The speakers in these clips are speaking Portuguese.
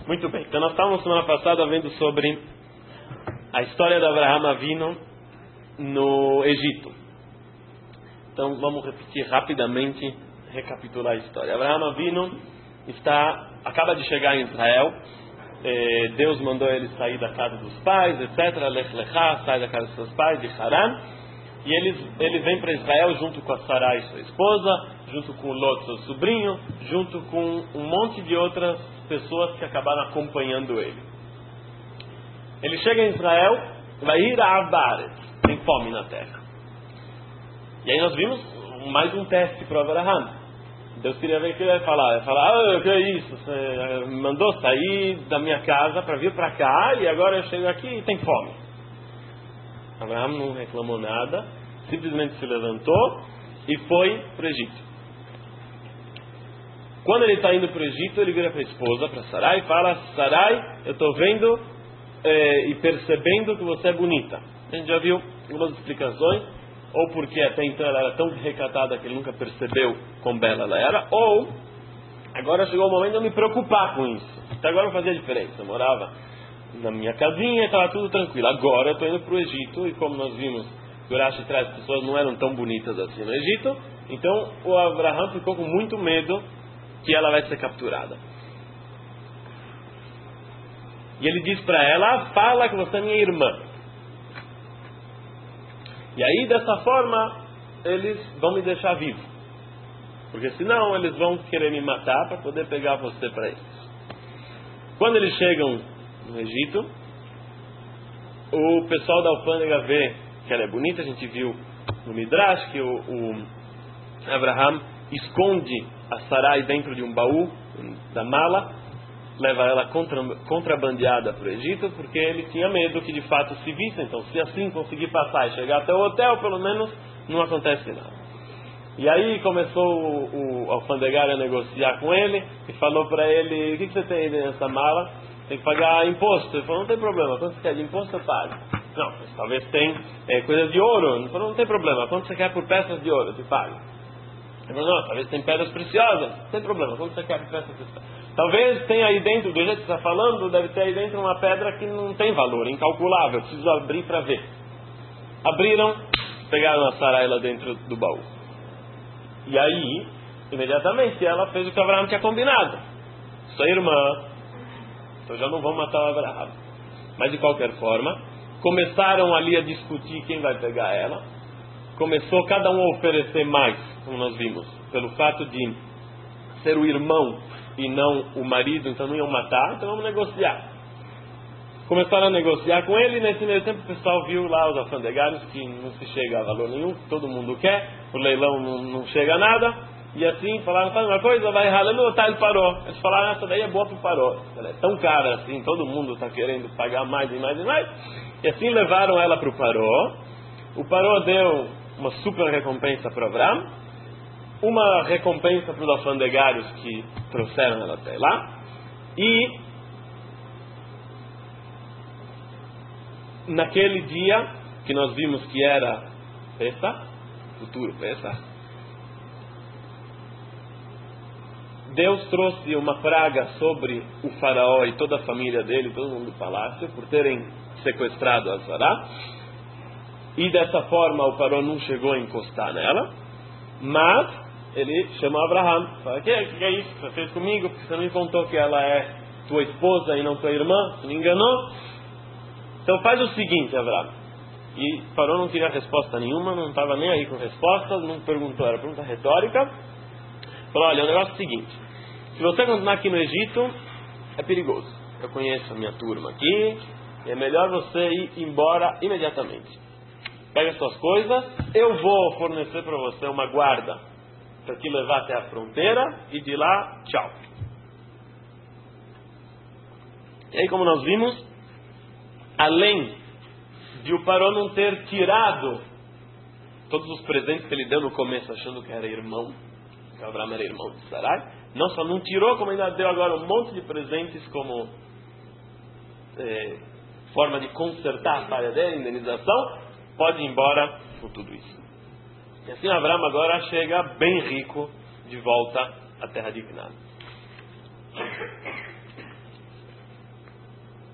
Muito bem, então nós estávamos semana passada vendo sobre a história de Abraham Avinu no Egito. Então vamos repetir rapidamente, recapitular a história. Abraham Avinu acaba de chegar em Israel. Deus mandou ele sair da casa dos pais, etc. Lech Lechá, sai da casa dos seus pais, de Haran. E ele vem para Israel junto com a Sarai, sua esposa, junto com o Lot, seu sobrinho, junto com um monte de outras pessoas que acabaram acompanhando ele. Ele chega em Israel, vai ir a Abaret, tem fome na terra. E aí nós vimos mais um teste para Abraham. Deus queria ver o que ele ia falar. Ele ia falar, que é isso? Você me mandou sair da minha casa para vir para cá e agora eu chego aqui e tem fome. Abraham não reclamou nada, simplesmente se levantou e foi para o Egito. Quando ele está indo para o Egito, ele vira para a esposa, para Sarai, e fala: Sarai, eu estou vendo e percebendo que você é bonita. A gente já viu algumas explicações, ou porque até então ela era tão recatada que ele nunca percebeu quão bela ela era, ou agora chegou o momento de eu me preocupar com isso. Até agora não fazia diferença, eu morava na minha casinha, estava tudo tranquilo. Agora eu estou indo para o Egito, e como nós vimos que o Rashi traz, as pessoas não eram tão bonitas assim no Egito, então o Abraham ficou com muito medo que ela vai ser capturada. E ele diz para ela: fala que você é minha irmã. E aí dessa forma eles vão me deixar vivo, porque senão eles vão querer me matar para poder pegar você para eles. Quando eles chegam no Egito, o pessoal da alfândega vê que ela é bonita. A gente viu no Midrash que o Abraham esconde a Sarai dentro de um baú da mala, leva ela contrabandeada para o Egito, porque ele tinha medo que de fato se visse. Então, se assim conseguir passar e chegar até o hotel, pelo menos não acontece nada. E aí começou o alfandegário a negociar com ele e falou para ele: o que você tem aí nessa mala? Tem que pagar imposto. Ele falou: não tem problema, quanto você quer de imposto eu pago. Não, mas talvez tem coisas de ouro. Ele falou: não tem problema, quanto você quer por peças de ouro eu te pago. Ele falou: não, talvez tem pedras preciosas. Não tem problema, quanto você quer por peças preciosas. Talvez tenha aí dentro, do jeito que você está falando, deve ter aí dentro uma pedra que não tem valor, incalculável, preciso abrir para ver. Abriram, pegaram a Sarai lá dentro do baú. E aí, imediatamente, ela fez o que Abraham tinha combinado: sua irmã, então já não vão matar o Abraham. Mas de qualquer forma, começaram ali a discutir quem vai pegar ela. Começou cada um a oferecer mais, como nós vimos, pelo fato de ser o irmão e não o marido, então não iam matar, então vamos negociar. Começaram a negociar com ele, e nesse meio tempo o pessoal viu lá os alfandegários que não se chega a valor nenhum, que todo mundo quer, o leilão não chega a nada, e assim falaram: faz uma coisa, vai ralando, tá, ele parou. Eles falaram: essa daí é boa pro paró, ela é tão cara assim, todo mundo está querendo pagar mais e mais e mais. E assim levaram ela para o paró. O paró deu uma super recompensa para Abraham, uma recompensa para os alfandegários que trouxeram ela até lá, e naquele dia que nós vimos que era Pesach, futuro Pesach, Deus trouxe uma praga sobre o faraó e toda a família dele, todo mundo do palácio, por terem sequestrado a Sará. E dessa forma o faraó não chegou a encostar nela, mas ele chamou Abraham, fala: que é isso que você fez comigo? Porque você não me contou que ela é tua esposa e não tua irmã? Você me enganou? Então faz o seguinte, Abraham. E Faraó não queria resposta nenhuma, não estava nem aí com respostas, não perguntou, era pergunta retórica. Falou: olha, o negócio é o seguinte: se você continuar aqui no Egito, é perigoso. Eu conheço a minha turma aqui, e é melhor você ir embora imediatamente. Pega suas coisas, eu vou fornecer para você uma guarda para te levar até a fronteira, e de lá, tchau. E aí, como nós vimos, além de o Paró não ter tirado todos os presentes que ele deu no começo, achando que era irmão, que Abraham era irmão de Sarai, não só não tirou, como ainda deu agora um monte de presentes como forma de consertar a falha dele, indenização. Pode ir embora com tudo isso. E assim Abraham agora chega bem rico de volta à terra de Canaã.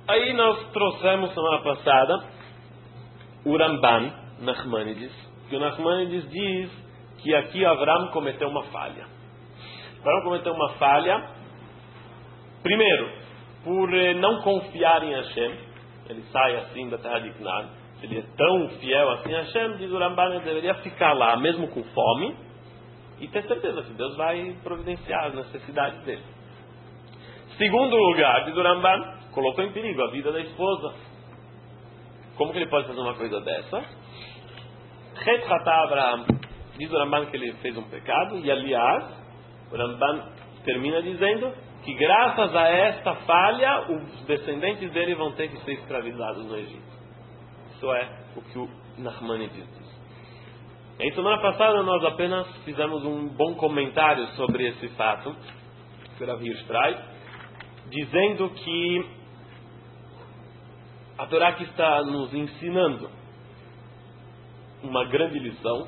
Aí nós trouxemos semana passada o Ramban, Nachmanides, que o Nachmanides diz que aqui Avram cometeu uma falha. Avram cometeu uma falha, primeiro, por não confiar em Hashem. Ele sai assim da terra de Canaã. Se ele é tão fiel assim a Hashem, diz o Ramban, ele deveria ficar lá, mesmo com fome, e ter certeza que Deus vai providenciar as necessidades dele. Segundo lugar, diz o Ramban, colocou em perigo a vida da esposa. Como que ele pode fazer uma coisa dessa? Abraham, diz o Ramban que ele fez um pecado, e aliás, o Ramban termina dizendo que graças a esta falha, os descendentes dele vão ter que ser escravizados no Egito. Isso é o que o Nachmanides diz. Em semana passada nós apenas fizemos um bom comentário sobre esse fato, que o Rav Hirsch traz, dizendo que a Torá aqui está nos ensinando uma grande lição.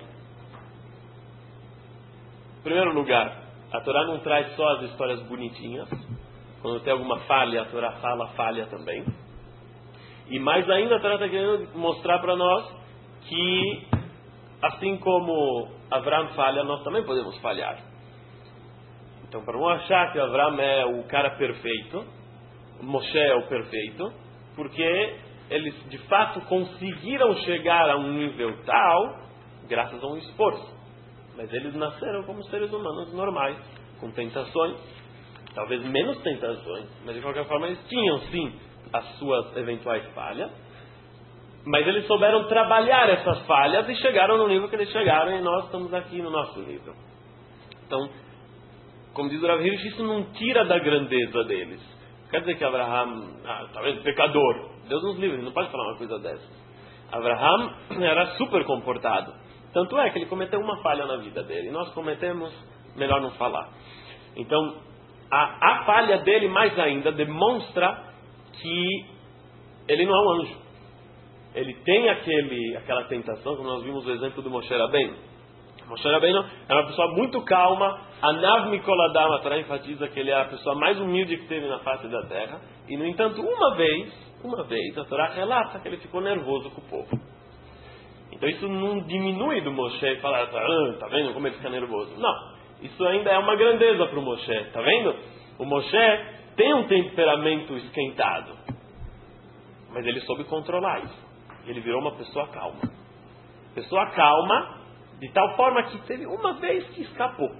Em primeiro lugar, a Torá não traz só as histórias bonitinhas. Quando tem alguma falha, a Torá fala falha também. E mais ainda, a Torá está querendo mostrar para nós que, assim como Avram falha, nós também podemos falhar. Então, para não achar que Avram é o cara perfeito, Moshe é o perfeito, porque eles de fato conseguiram chegar a um nível tal graças a um esforço. Mas eles nasceram como seres humanos normais, com tentações, talvez menos tentações, mas de qualquer forma eles tinham sim as suas eventuais falhas, mas eles souberam trabalhar essas falhas e chegaram no nível que eles chegaram, e nós estamos aqui no nosso nível. Então, como diz o Rav Hirsch, isso não tira da grandeza deles. Quer dizer que Abraham, talvez pecador, Deus nos livre, não pode falar uma coisa dessas. Abraham era super comportado, tanto é que ele cometeu uma falha na vida dele, e nós cometemos, melhor não falar. Então, a falha dele mais ainda demonstra que ele não é um anjo. Ele tem aquela tentação, como nós vimos o exemplo do Moshe Rabbeinu. Moshe Rabbeinu era uma pessoa muito calma. Anav Mikol Adam, a Torá enfatiza que ele é a pessoa mais humilde que teve na face da terra. E no entanto, uma vez, a Torá relata que ele ficou nervoso com o povo. Então isso não diminui do Moshe e falar, tá vendo como ele fica nervoso? Não, isso ainda é uma grandeza para o Moshe, tá vendo? O Moshe tem um temperamento esquentado, mas ele soube controlar isso. Ele virou uma pessoa calma. Pessoa calma, de tal forma que teve uma vez que escapou.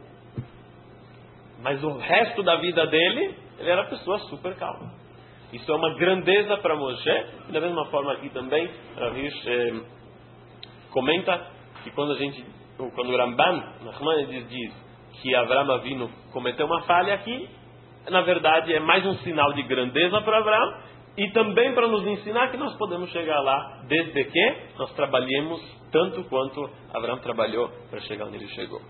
Mas o resto da vida dele, ele era uma pessoa super calma. Isso é uma grandeza para Moshe. E da mesma forma aqui também, Rav Hirsch comenta que quando o Ramban, Nachmanides diz que Avram Avinu cometeu uma falha aqui, na verdade é mais um sinal de grandeza para Avram, e também para nos ensinar que nós podemos chegar lá, desde que nós trabalhemos tanto quanto Avram trabalhou para chegar onde ele chegou.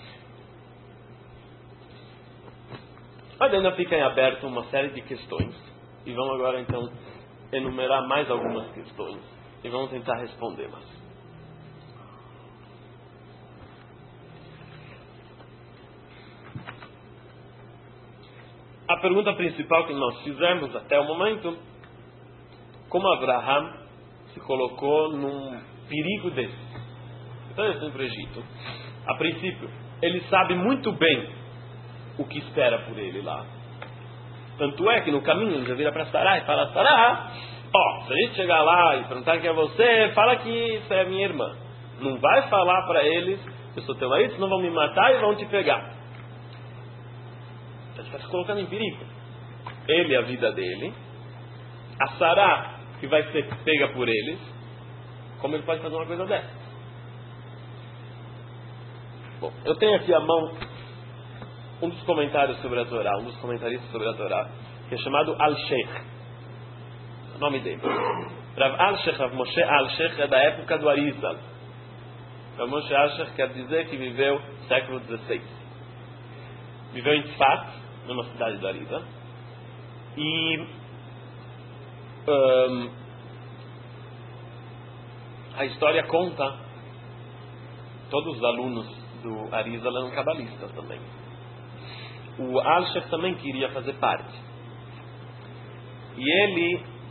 Mas ainda fica em aberto uma série de questões, e vamos agora então enumerar mais algumas questões, e vamos tentar respondê-las. A pergunta principal que nós fizemos até o momento: como Abraham se colocou num perigo desse? Então ele foi para o Egito. A princípio, ele sabe muito bem o que espera por ele lá. Tanto é que no caminho ele já vira para Sará e fala: Sará, se a gente chegar lá e perguntar quem é você, fala que você é minha irmã. Não vai falar para eles que eu sou teu marido, senão vão me matar e vão te pegar. Ele está se colocando em perigo. Ele, a vida dele. A Sará, que vai ser pega por eles. Como ele pode fazer uma coisa dessa? Bom, eu tenho aqui à mão um dos comentários sobre a Torá, um dos comentaristas sobre a Torá, que é chamado Al-Sheikh. O nome dele. Rav Al-Sheikh, Rav Moshe Al-Sheikh, é da época do Arizal. Rav Moshe Al-Sheikh quer dizer que viveu no século XVI. Viveu em Tzfat, numa cidade do Arizal. E a história conta, todos os alunos do Arizal eram cabalistas também. O Al-Sheikh também queria fazer parte. E ele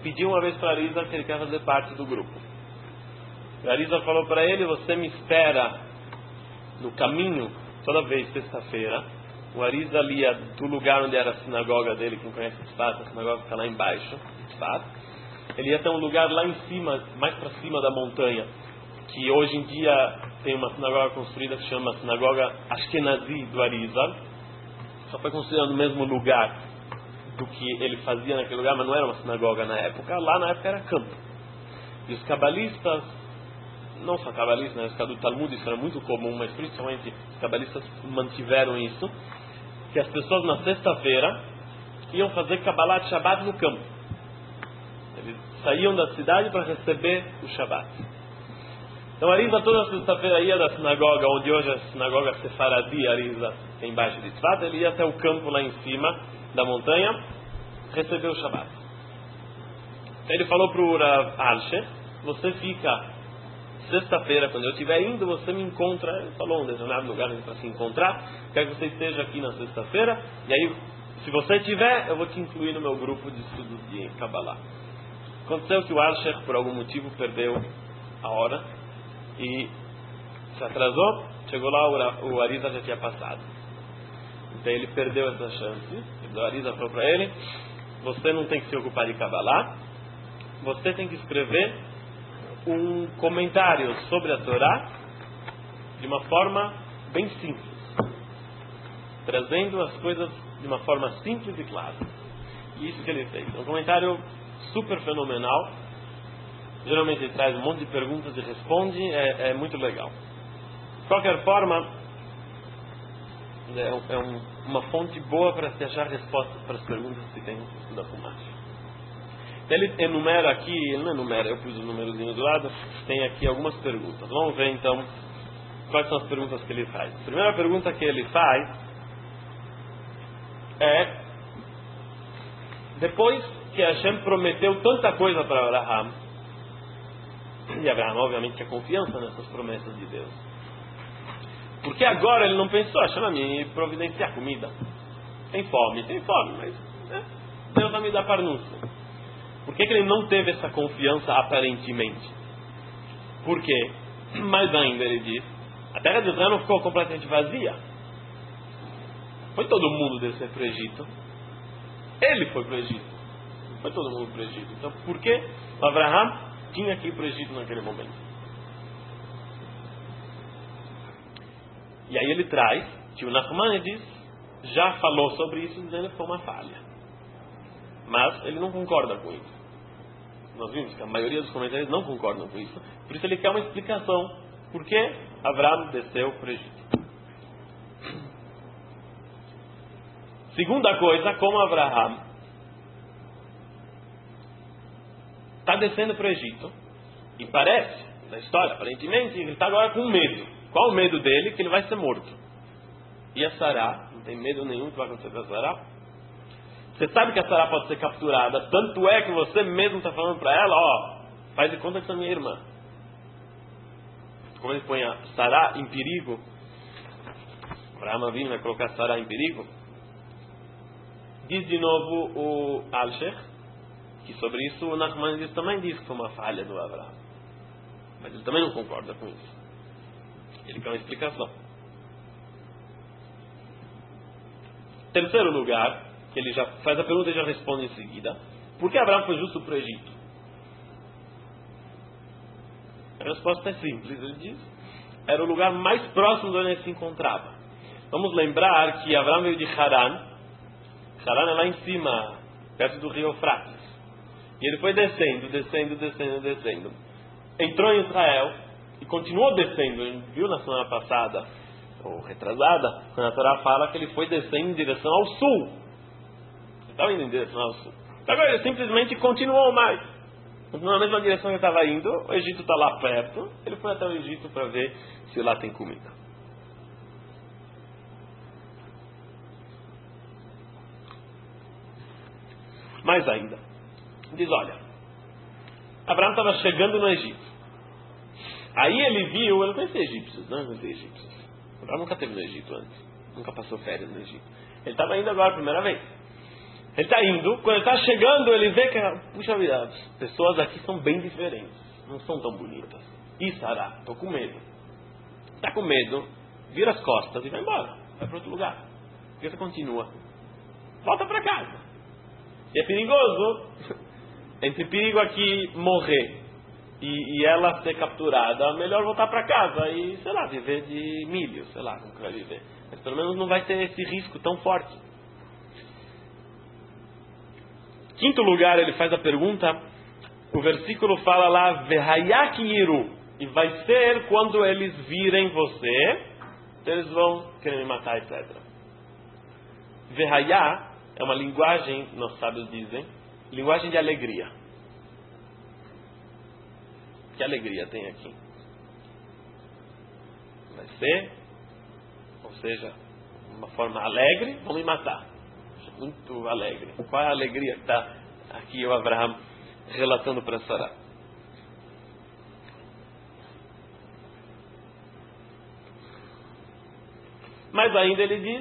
pediu uma vez para Arisa que ele quer fazer parte do grupo. A Arisa falou para ele: você me espera no caminho toda vez, sexta-feira. O Arisa lia do lugar onde era a sinagoga dele. Quem conhece Tzfat, a sinagoga fica lá embaixo, Tzfat. Ele ia ter um lugar lá em cima, mais para cima da montanha, que hoje em dia tem uma sinagoga construída que se chama Sinagoga Ashkenazi do Arisa. Só foi construída no mesmo lugar do que ele fazia naquele lugar, mas não era uma sinagoga na época. Lá na época era campo. E os cabalistas, não só cabalistas, na época do Talmud isso era muito comum, mas principalmente os cabalistas mantiveram isso, que as pessoas na sexta-feira iam fazer Kabbalah de Shabbat no campo. Eles saíam da cidade para receber o Shabbat. Então Arisa toda sexta-feira ia da sinagoga, onde hoje é a sinagoga Sefaradi, Arisa, que é embaixo de Tzfat, ele ia até o campo lá em cima da montanha, receber o Shabbat. Ele falou para o Rav Alsher: você fica sexta-feira, quando eu estiver indo, você me encontra. Ele falou um determinado lugar para se encontrar, quero que você esteja aqui na sexta-feira, e aí, se você estiver, eu vou te incluir no meu grupo de estudos de Kabbalah. Aconteceu que o Alsher, por algum motivo, perdeu a hora e se atrasou. Chegou lá, o Arisa já tinha passado. Então ele perdeu essa chance. O Arisa falou para ele: você não tem que se ocupar de Kabbalah, você tem que escrever um comentário sobre a Torá de uma forma bem simples, trazendo as coisas de uma forma simples e clara. E isso que ele fez. É um comentário super fenomenal. Geralmente ele traz um monte de perguntas e responde. É muito legal. De qualquer forma, é uma fonte boa para se achar respostas para as perguntas que tem no estudo da Chumash. Ele enumera aqui, ele não enumera, eu pus os númerozinhos do lado, tem aqui algumas perguntas. Vamos ver então quais são as perguntas que ele faz. A primeira pergunta que ele faz é: depois que Hashem prometeu tanta coisa para Abraham, e Abraham obviamente tinha confiança nessas promessas de Deus, por que agora ele não pensou: Hashem vai me providenciar comida? Tem fome, mas Deus vai me dar parnúcia. Por que ele não teve essa confiança aparentemente? Porque, mais ainda ele diz, a terra de Israel não ficou completamente vazia. Foi todo mundo descer para o Egito. Ele foi para o Egito. Foi todo mundo para o Egito. Então por que Abraham tinha que ir para o Egito naquele momento? E aí ele traz que o Nachmanides já falou sobre isso, dizendo que foi uma falha. Mas ele não concorda com isso. Nós vimos que a maioria dos comentários não concordam com isso. Por isso ele quer uma explicação por que Abraham desceu para o Egito. Segunda coisa, como Abraham está descendo para o Egito, e parece, na história, aparentemente, ele está agora com medo. Qual o medo dele? Que ele vai ser morto. E a Sará, não tem medo nenhum que vai acontecer com a Sará? Você sabe que a Sará pode ser capturada, tanto é que você mesmo está falando para ela: faz de conta que é minha irmã. Como ele põe a Sará em perigo, Abraham Avinu vai colocar a Sará em perigo. Diz de novo o Alsher que sobre isso o Nachmanides também diz que foi uma falha do Abraham, mas ele também não concorda com isso. Ele quer uma explicação. Terceiro lugar, que ele já faz a pergunta e já responde em seguida: por que Abraham foi justo para o Egito? A resposta é simples. Ele diz: era o lugar mais próximo de onde ele se encontrava. Vamos lembrar que Abraham veio de Haran. Haran é lá em cima, perto do rio Eufrates. E ele foi descendo. Entrou em Israel e continuou descendo. A gente viu na semana passada, ou retrasada, quando a Torá fala que ele foi descendo em direção ao sul. Estava indo em direção ao sul. Agora ele simplesmente continuou mais. Continuou na mesma direção que ele estava indo. O Egito está lá perto. Ele foi até o Egito para ver se lá tem comida. Mais ainda, diz: olha, Abraão estava chegando no Egito. Aí ele viu, eu não conhecia egípcios, não conhecia egípcios. Abraão nunca esteve no Egito antes. Nunca passou férias no Egito. Ele estava indo agora a primeira vez. Ele está indo, quando ele está chegando, ele vê que, puxa vida, as pessoas aqui são bem diferentes, não são tão bonitas. E Sará, estou com medo. Está com medo, vira as costas e vai embora, vai para outro lugar. Porque você continua. Volta para casa. E é perigoso, entre perigo aqui morrer e ela ser capturada, melhor voltar para casa e, sei lá, viver de milho, sei lá como que vai viver. Mas pelo menos não vai ter esse risco tão forte. Quinto lugar, ele faz a pergunta, o versículo fala lá, Vehayak Yiru, e vai ser quando eles virem você, eles vão querer me matar, etc. Vehayá é uma linguagem, nossos sábios dizem, linguagem de alegria. Que alegria tem aqui? Vai ser, ou seja, uma forma alegre, vão me matar. Muito alegre. Qual é a alegria que está aqui o Abraham relatando para Sará? Mas ainda ele diz,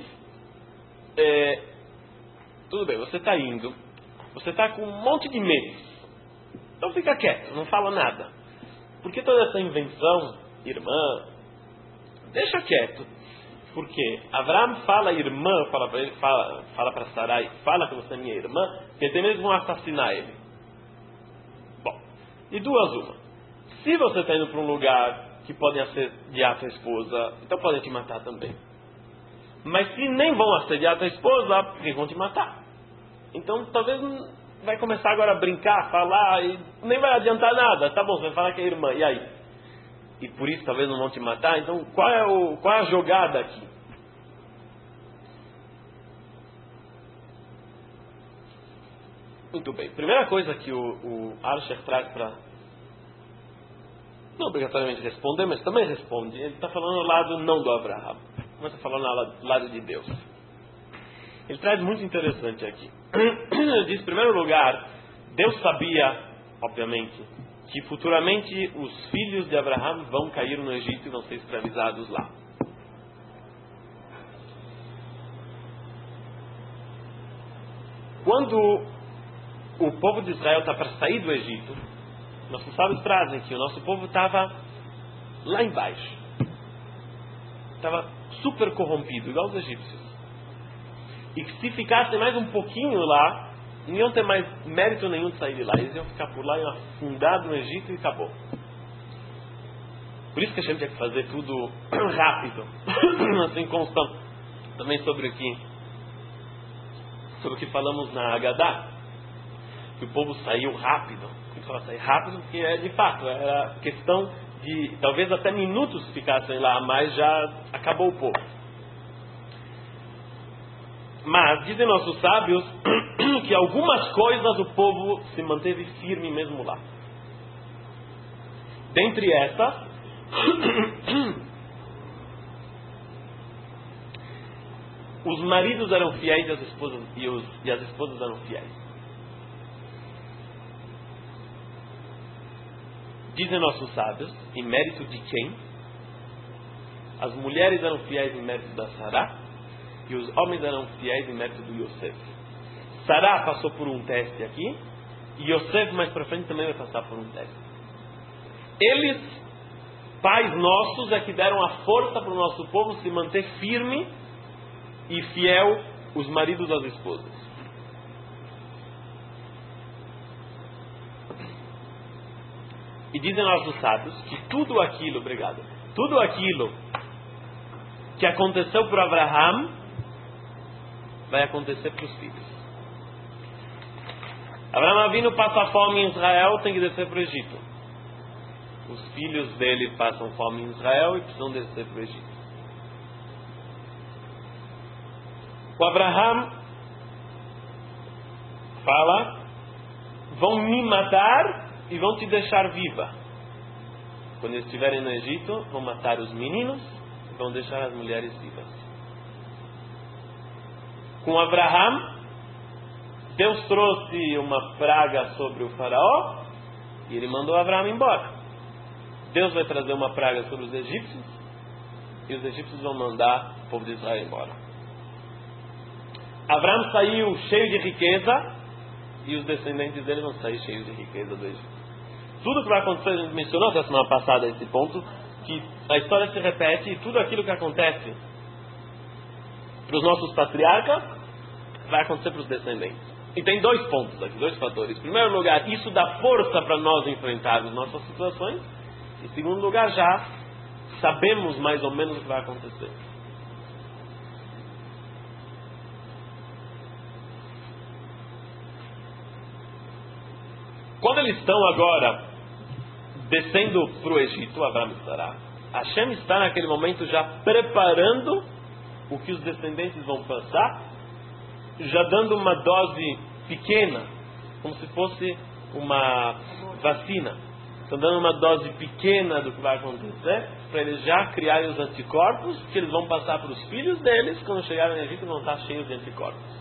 tudo bem, você está indo, você está com um monte de medos, então fica quieto, não fala nada. Porque toda essa invenção, irmã, deixa quieto. Porque Abraham fala irmã, fala para ele, fala para Sarai, fala que você é minha irmã, que até mesmo vão assassinar ele. Bom, e duas uma. Se você está indo para um lugar que podem assediar a tua esposa, então podem te matar também. Mas se nem vão assediar a tua esposa, porque vão te matar. Então talvez vai começar agora a brincar, falar, e nem vai adiantar nada. Tá bom, você vai falar que é irmã, e aí? E por isso talvez não vão te matar. Então qual é a jogada aqui? Muito bem. Primeira coisa que o Alsher traz para, não obrigatoriamente responder, mas também responde. Ele está falando ao lado não do Abraham, mas está falando ao lado de Deus. Ele traz muito interessante aqui. Ele diz, em primeiro lugar, Deus sabia, obviamente, que futuramente os filhos de Abraham vão cair no Egito e vão ser escravizados lá. Quando o povo de Israel está para sair do Egito, nossos sábios trazem que o nosso povo estava lá embaixo. Estava super corrompido, igual os egípcios. E que se ficassem mais um pouquinho lá, não iam ter mais mérito nenhum de sair de lá. Eles iam ficar por lá, iam afundar no Egito e acabou. Por isso que a gente tinha que fazer tudo rápido, assim constante. Também sobre o que falamos na Haggadah, que o povo saiu rápido. Tem que falar sair rápido porque de fato era questão de talvez até minutos ficassem lá, mas já acabou o povo. Mas dizem nossos sábios que algumas coisas o povo se manteve firme mesmo lá. Dentre essas, os maridos eram fiéis e as esposas eram fiéis. Dizem nossos sábios, em mérito de quem? As mulheres eram fiéis em mérito da Sará e os homens eram fiéis em mérito do Yosef. Sará passou por um teste aqui e Yosef mais para frente também vai passar por um teste. Eles, pais nossos, é que deram a força para o nosso povo se manter firme e fiel os maridos às esposas. E dizem nossos sábios que tudo aquilo que aconteceu para Abraham vai acontecer para os filhos. Abraham vindo passa fome em Israel, tem que descer para o Egito. Os filhos dele passam fome em Israel e precisam descer para o Egito. O Abraham fala, vão me matar e vão te deixar viva. Quando eles estiverem no Egito, vão matar os meninos e vão deixar as mulheres vivas. Com Abraham, Deus trouxe uma praga sobre o faraó e ele mandou Abraham embora. Deus vai trazer uma praga sobre os egípcios e os egípcios vão mandar o povo de Israel embora. Abraão saiu cheio de riqueza e os descendentes dele vão sair cheios de riqueza do Egito. Tudo que vai acontecer, a gente mencionou na semana passada esse ponto, que a história se repete e tudo aquilo que acontece para os nossos patriarcas vai acontecer para os descendentes. E tem 2 pontos aqui, 2 fatores. Em primeiro lugar, isso dá força para nós enfrentarmos nossas situações. Em segundo lugar, já sabemos mais ou menos o que vai acontecer. Quando eles estão agora descendo para o Egito, Abraão estará. Hashem está naquele momento já preparando o que os descendentes vão passar, já dando uma dose pequena, como se fosse uma vacina. Estão dando uma dose pequena do que vai acontecer, para eles já criarem os anticorpos, que eles vão passar para os filhos deles, quando chegarem no Egito vão estar cheios de anticorpos.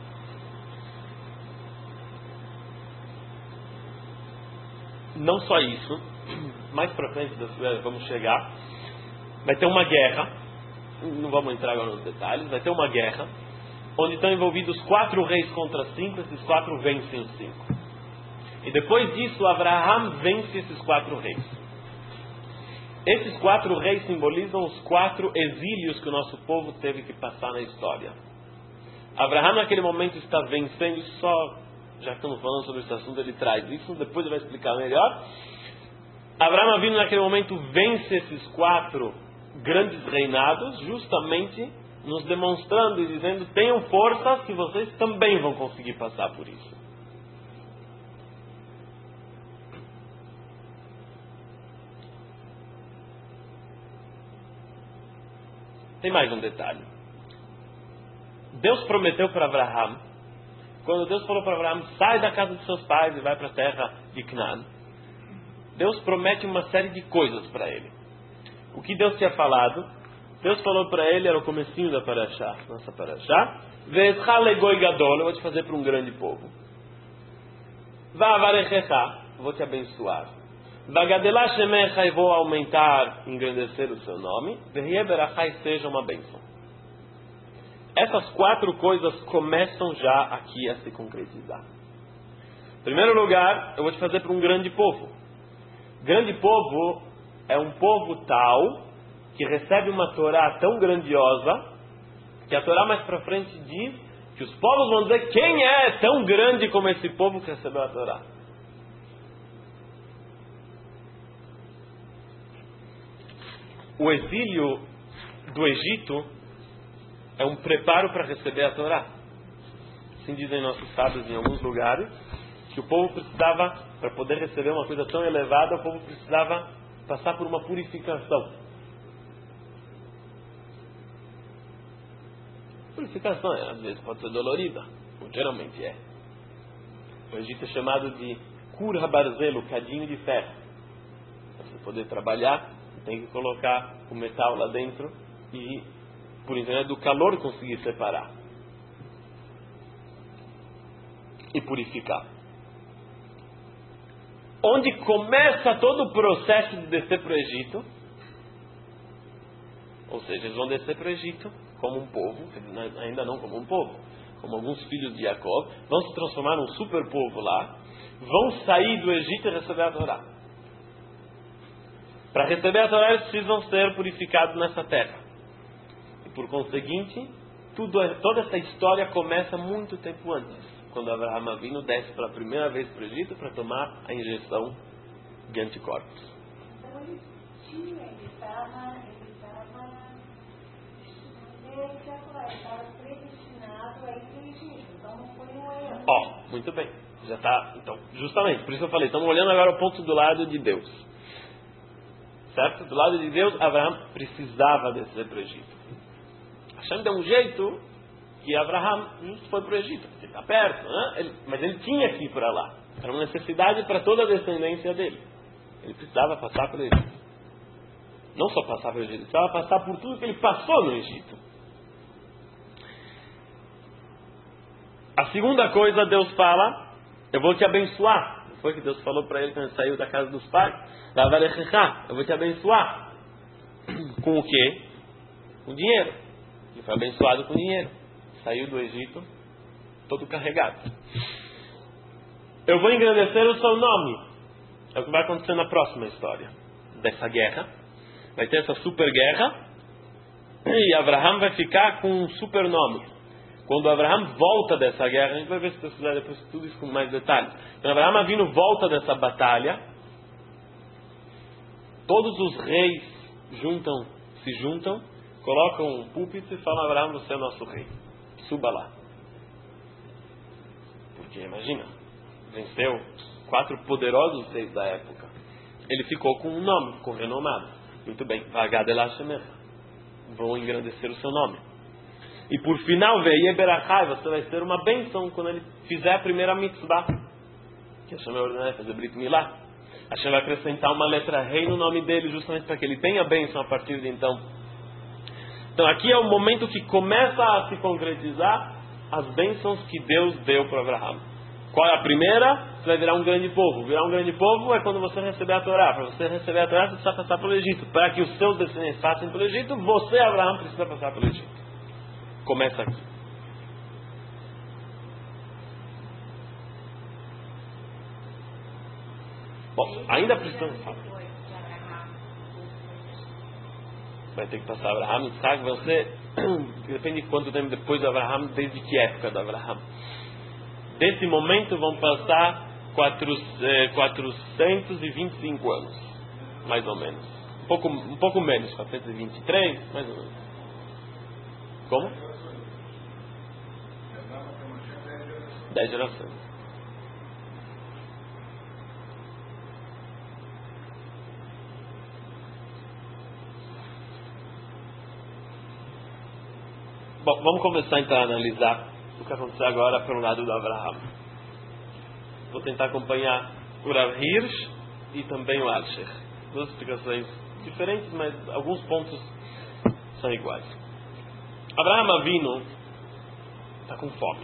Não só isso, mais para frente vamos chegar, vai ter uma guerra, não vamos entrar agora nos detalhes, vai ter uma guerra, onde estão envolvidos 4 reis contra 5, esses 4 vencem os 5. E depois disso, Abraham vence esses 4 reis. Esses 4 reis simbolizam os 4 exílios que o nosso povo teve que passar na história. Abraham naquele momento está vencendo, só já que estamos falando sobre esse assunto, ele traz isso, depois ele vai explicar melhor. Abraham vindo naquele momento vence esses 4 grandes reinados, justamente nos demonstrando e dizendo: tenham força que vocês também vão conseguir passar por isso. Tem mais um detalhe. Deus prometeu para Abraham, quando Deus falou para Abraham: sai da casa de seus pais e vai para a terra de Canaã, Deus promete uma série de coisas para ele. O que Deus tinha falado, Deus falou para ele, era o comecinho da Parashá, nossa Parashá: Ve'etcha legoi gadol, eu vou te fazer para um grande povo. Va'avarechecha, vou te abençoar. Va'gadelá shemecha, e vou aumentar, engrandecer o seu nome. Ve'hieh berachá, seja uma bênção. Essas 4 coisas começam já aqui a se concretizar. Em primeiro lugar, eu vou te fazer para um grande povo. Grande povo é um povo tal que recebe uma Torá tão grandiosa que a Torá mais para frente diz que os povos vão dizer: quem é tão grande como esse povo que recebeu a Torá? O exílio do Egito é um preparo para receber a Torá. Assim dizem nossos sábios em alguns lugares, que o povo precisava, para poder receber uma coisa tão elevada, o povo precisava passar por uma purificação. Purificação, às vezes pode ser dolorida, ou geralmente é. O Egito é chamado de Kur HaBarzel, o cadinho de ferro. Para você poder trabalhar, tem que colocar o metal lá dentro e, por intermédio do calor, conseguir separar e purificar. Onde começa todo o processo de descer para o Egito, ou seja, eles vão descer para o Egito como um povo, ainda não como um povo, como alguns filhos de Jacob, vão se transformar num super povo lá, vão sair do Egito e receber a Torá. Para receber a Torá, eles precisam ser purificados nessa terra. E por conseguinte, toda essa história começa muito tempo antes, quando Abraham Avinu desce pela primeira vez para o Egito para tomar a injeção de anticorpos. Então ele estava predestinado a ir para o Egito, então não foi um erro. Muito bem. Já está. Então, justamente, por isso eu falei, estamos olhando agora o ponto do lado de Deus. Certo? Do lado de Deus, Abraham precisava descer para o Egito. Hashem deu um jeito que Abraham foi para o Egito, porque está perto, né? Mas ele tinha que ir para lá. Era uma necessidade para toda a descendência dele. Ele precisava passar pelo Egito. Não só passar pelo Egito, ele precisava passar por tudo que ele passou no Egito. A segunda coisa, Deus fala: eu vou te abençoar. Não foi que Deus falou para ele quando ele saiu da casa dos pais? Eu vou te abençoar. Com o quê? Com dinheiro. Ele foi abençoado com dinheiro. saiu do Egito todo carregado. Eu vou engrandecer o seu nome. É o que vai acontecer na próxima história dessa guerra. Vai ter essa super guerra e Abraham vai ficar com um super nome. Quando Abraham volta dessa guerra, a gente vai ver, se Deus quiser, depois tudo isso com mais detalhes. Quando Abraham Avinu volta dessa batalha, todos os reis se juntam, colocam um púlpito e falam: Abraham, você é nosso rei, suba lá. Porque imagina, venceu 4 poderosos reis da época. Ele ficou com um nome, ficou renomado. Muito bem, Vagad El Hashem, vão engrandecer o seu nome. E por final, Ve'yeh Berachai, você vai ter uma bênção quando ele fizer a primeira mitzvah, que Hashem vai ordenar fazer Brit Milá. Hashem vai acrescentar uma letra rei no nome dele, justamente para que ele tenha bênção a partir de então. Então aqui é o momento que começa a se concretizar as bênçãos que Deus deu para Abraham. Qual é a primeira? Você vai virar um grande povo. Virar um grande povo é quando você receber a Torá. Para você receber a Torá, você precisa passar pelo Egito. Para que os seus descendentes passem pelo Egito, você, Abraham, precisa passar pelo Egito. Começa aqui. Bom, ainda precisamos falar. Vai ter que passar Abraham e Isaac. Vão ser, depende de quanto tempo depois de Abraham, desde que época de Abraham. Desse momento vão passar 425 anos, mais ou menos. Um pouco menos, 423, mais ou menos. Como? 10 gerações. Bom, vamos começar então a analisar o que aconteceu agora pelo lado do Abraham. Vou tentar acompanhar o Rav Hirsch e também o Alsher. 2 explicações diferentes, mas alguns pontos são iguais. Abraham Avinu está com fome.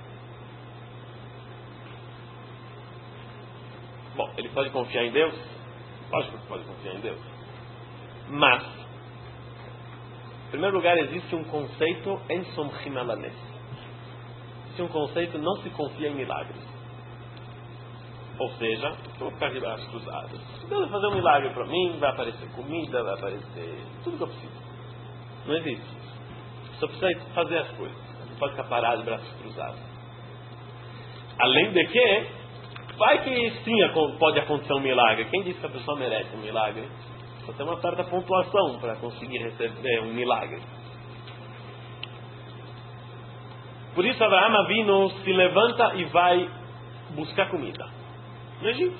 Bom, ele pode confiar em Deus? Lógico que pode confiar em Deus. Mas, em primeiro lugar, existe um conceito em Somchim Alanes. Existe um conceito: não se confia em milagres. Ou seja, eu vou ficar de braços cruzados. Se Deus vai fazer um milagre para mim, vai aparecer comida, vai aparecer tudo que eu preciso. Não existe isso. Só precisa fazer as coisas. Não pode ficar parado de braços cruzados. Além de que, vai que sim pode acontecer um milagre. Quem disse que a pessoa merece um milagre? Só tem uma certa pontuação para conseguir receber um milagre. Por isso Abraham Avinu se levanta e vai buscar comida no Egito.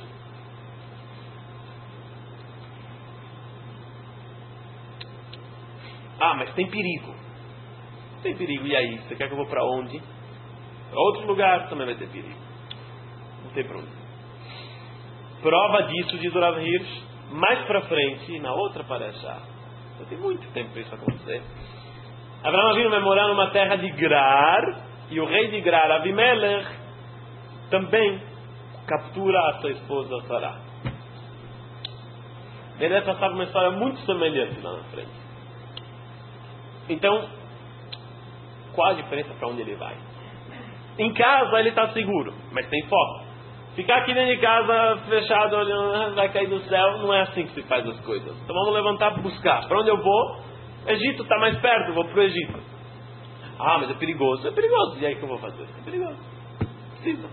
Ah, mas tem perigo. Tem perigo, e aí? Você quer que eu vou para onde? Para outro lugar também vai ter perigo. Não tem problema. Prova disso, diz o Rav Hirsch, mais para frente, na outra parashá. Já tem muito tempo para isso acontecer. Abraham Avinu vai morar numa terra de Gerar, e o rei de Gerar, Avimelech, também captura a sua esposa Sará. Ele vai passar uma história muito semelhante lá na frente. Então, qual a diferença para onde ele vai? Em casa ele está seguro, mas tem fome. Ficar aqui dentro de casa, fechado, olhando, vai cair do céu, não é assim que se faz as coisas. Então vamos levantar para buscar. Para onde eu vou? Egito está mais perto, eu vou para o Egito. Ah, mas é perigoso. É perigoso. E aí o que eu vou fazer? É perigoso. Precisa.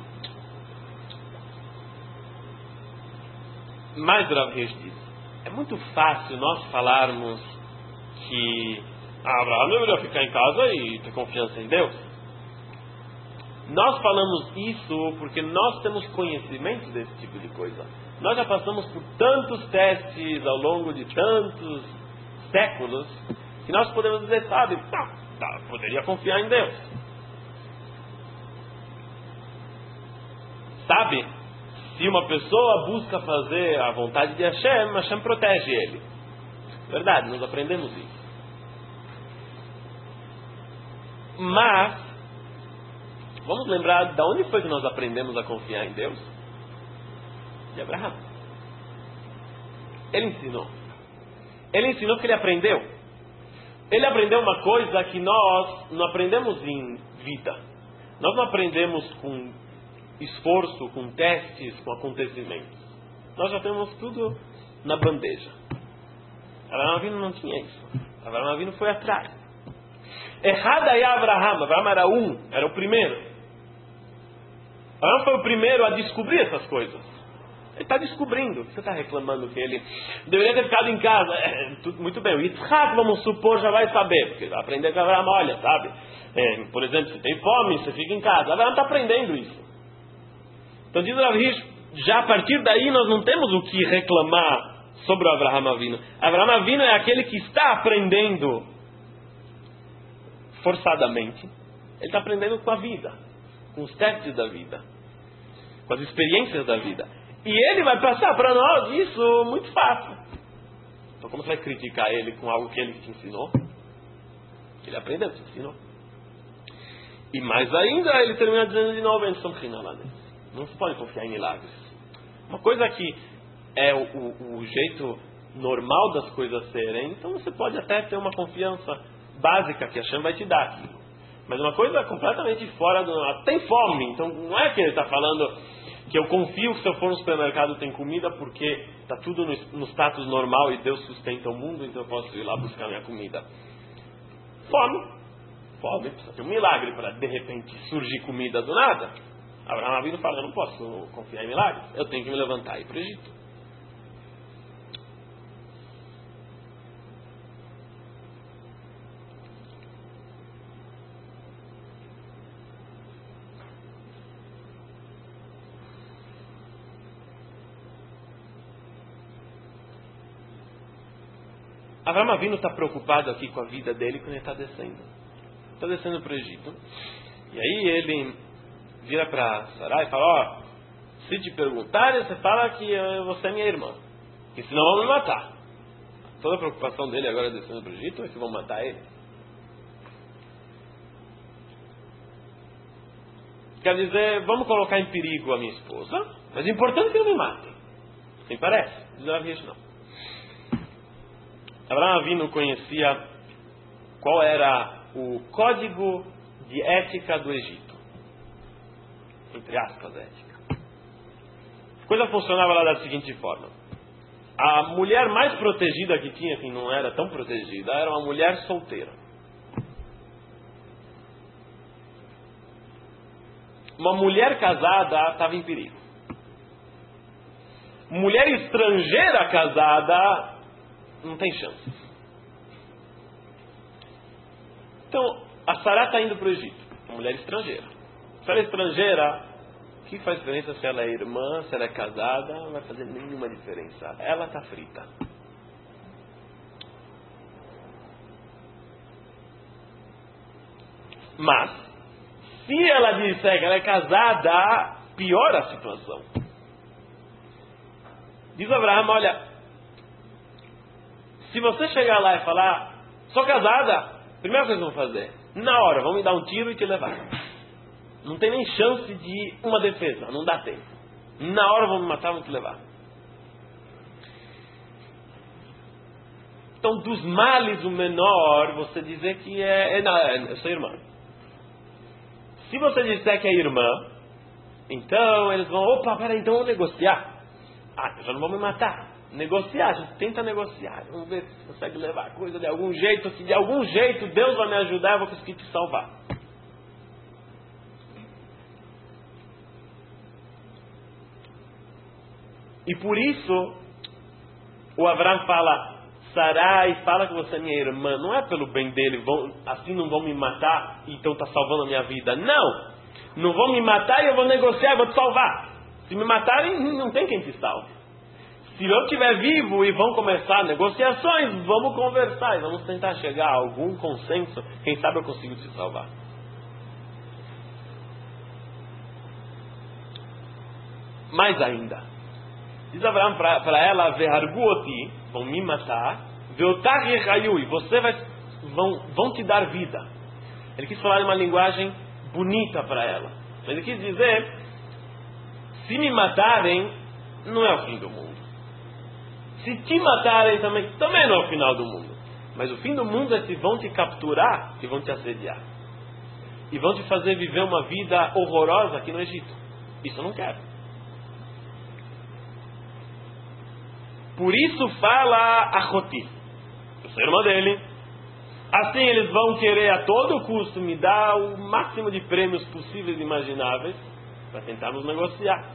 Mas o Rav Hirsch diz: é muito fácil nós falarmos que Abraham deveria ficar em casa e ter confiança em Deus. Nós falamos isso porque nós temos conhecimento desse tipo de coisa. Nós já passamos por tantos testes ao longo de tantos séculos que nós podemos dizer: sabe, poderia confiar em Deus. Sabe, se uma pessoa busca fazer a vontade de Hashem, Hashem protege ele. Verdade, nós aprendemos isso. Mas, vamos lembrar de onde foi que nós aprendemos a confiar em Deus? De Abraham. Ele ensinou. Ele ensinou que ele aprendeu. Ele aprendeu uma coisa que nós não aprendemos em vida. Nós não aprendemos com esforço, com testes, com acontecimentos. Nós já temos tudo na bandeja. Avraham Avinu não tinha isso. Avraham Avinu foi atrás. Errado aí Avraham. Avraham era o primeiro. Avraham foi o primeiro a descobrir essas coisas. Ele está descobrindo. Você está reclamando que ele deveria ter ficado em casa. Muito bem, o Yitzhak, vamos supor, já vai saber. Porque vai aprender com Avraham, olha, sabe? Por exemplo, se tem fome, você fica em casa. Avraham está aprendendo isso. Então diz o Rav Hirsch, já a partir daí nós não temos o que reclamar sobre o Avraham Avinu. Avraham Avinu é aquele que está aprendendo forçadamente. Ele está aprendendo com a vida, com os testes da vida, com as experiências da vida. E ele vai passar para nós isso muito fácil. Então como você vai criticar ele com algo que ele te ensinou? Ele aprendeu, te ensinou. E mais ainda, ele termina dizendo de novo, não se pode confiar em milagres. Uma coisa que é o jeito normal das coisas serem, então você pode até ter uma confiança básica que a Hashem vai te dar aquilo. Mas uma coisa completamente fora do... Tem fome, então não é que ele está falando que eu confio que se eu for no supermercado tem comida porque está tudo no status normal e Deus sustenta o mundo, então eu posso ir lá buscar minha comida. Fome, precisa ter um milagre para de repente surgir comida do nada. Avraham Avinu fala, eu não posso confiar em milagres, eu tenho que me levantar e ir para o Egito. Avraham Avinu está preocupado aqui com a vida dele quando ele está descendo. Está descendo para o Egito. E aí ele vira para Sarai e fala, se te perguntarem, você fala que você é minha irmã. Que senão vão me matar. Toda a preocupação dele agora descendo para o Egito é que vão matar ele. Quer dizer, vamos colocar em perigo a minha esposa, mas é importante que eu me matem. Assim parece? Diz Rav Hirsch, não. Avraham Avinu conhecia qual era o código de ética do Egito. Entre aspas, ética. A coisa funcionava lá da seguinte forma. A mulher mais protegida que tinha, que não era tão protegida, era uma mulher solteira. Uma mulher casada estava em perigo. Mulher estrangeira casada não tem chance. Então, a Sará está indo para o Egito. Uma mulher estrangeira. Se ela é estrangeira, o que faz diferença se ela é irmã, se ela é casada? Não vai fazer nenhuma diferença. Ela está frita. Mas, se ela disser que ela é casada, piora a situação. Diz Avraham, olha, se você chegar lá e falar, sou casada, primeira coisa que vão fazer, na hora, vão me dar um tiro e te levar. Não tem nem chance de uma defesa, não dá tempo. Na hora vão me matar, vão te levar. Então, dos males, o menor, você dizer que eu sou irmã. Se você disser que é irmã, então eles vão, peraí, então vamos negociar. Já não vão me matar. Negociar, a gente tenta negociar. Vamos ver se consegue levar a coisa de algum jeito. Se de algum jeito Deus vai me ajudar, eu vou conseguir te salvar. E por isso, o Avraham fala, Sarai fala que você é minha irmã. Não é pelo bem dele, assim não vão me matar, então está salvando a minha vida. Não vão me matar e eu vou negociar, eu vou te salvar. Se me matarem, não tem quem te salve. Se eu estiver vivo e vão começar negociações, vamos conversar e vamos tentar chegar a algum consenso. Quem sabe eu consigo te salvar. Mais ainda, diz Avraham para ela, Veharguoti, vão me matar, Veotar Yechayui, vão te dar vida. Ele quis falar em uma linguagem bonita para ela. Ele quis dizer, se me matarem, não é o fim do mundo. Se te matarem também não é o final do mundo. Mas o fim do mundo é se vão te capturar e vão te assediar. e vão te fazer viver uma vida horrorosa aqui no Egito. Isso eu não quero. Por isso fala Achoti, eu sou irmã dele. Assim eles vão querer a todo custo me dar o máximo de prêmios possíveis e imagináveis para tentarmos negociar.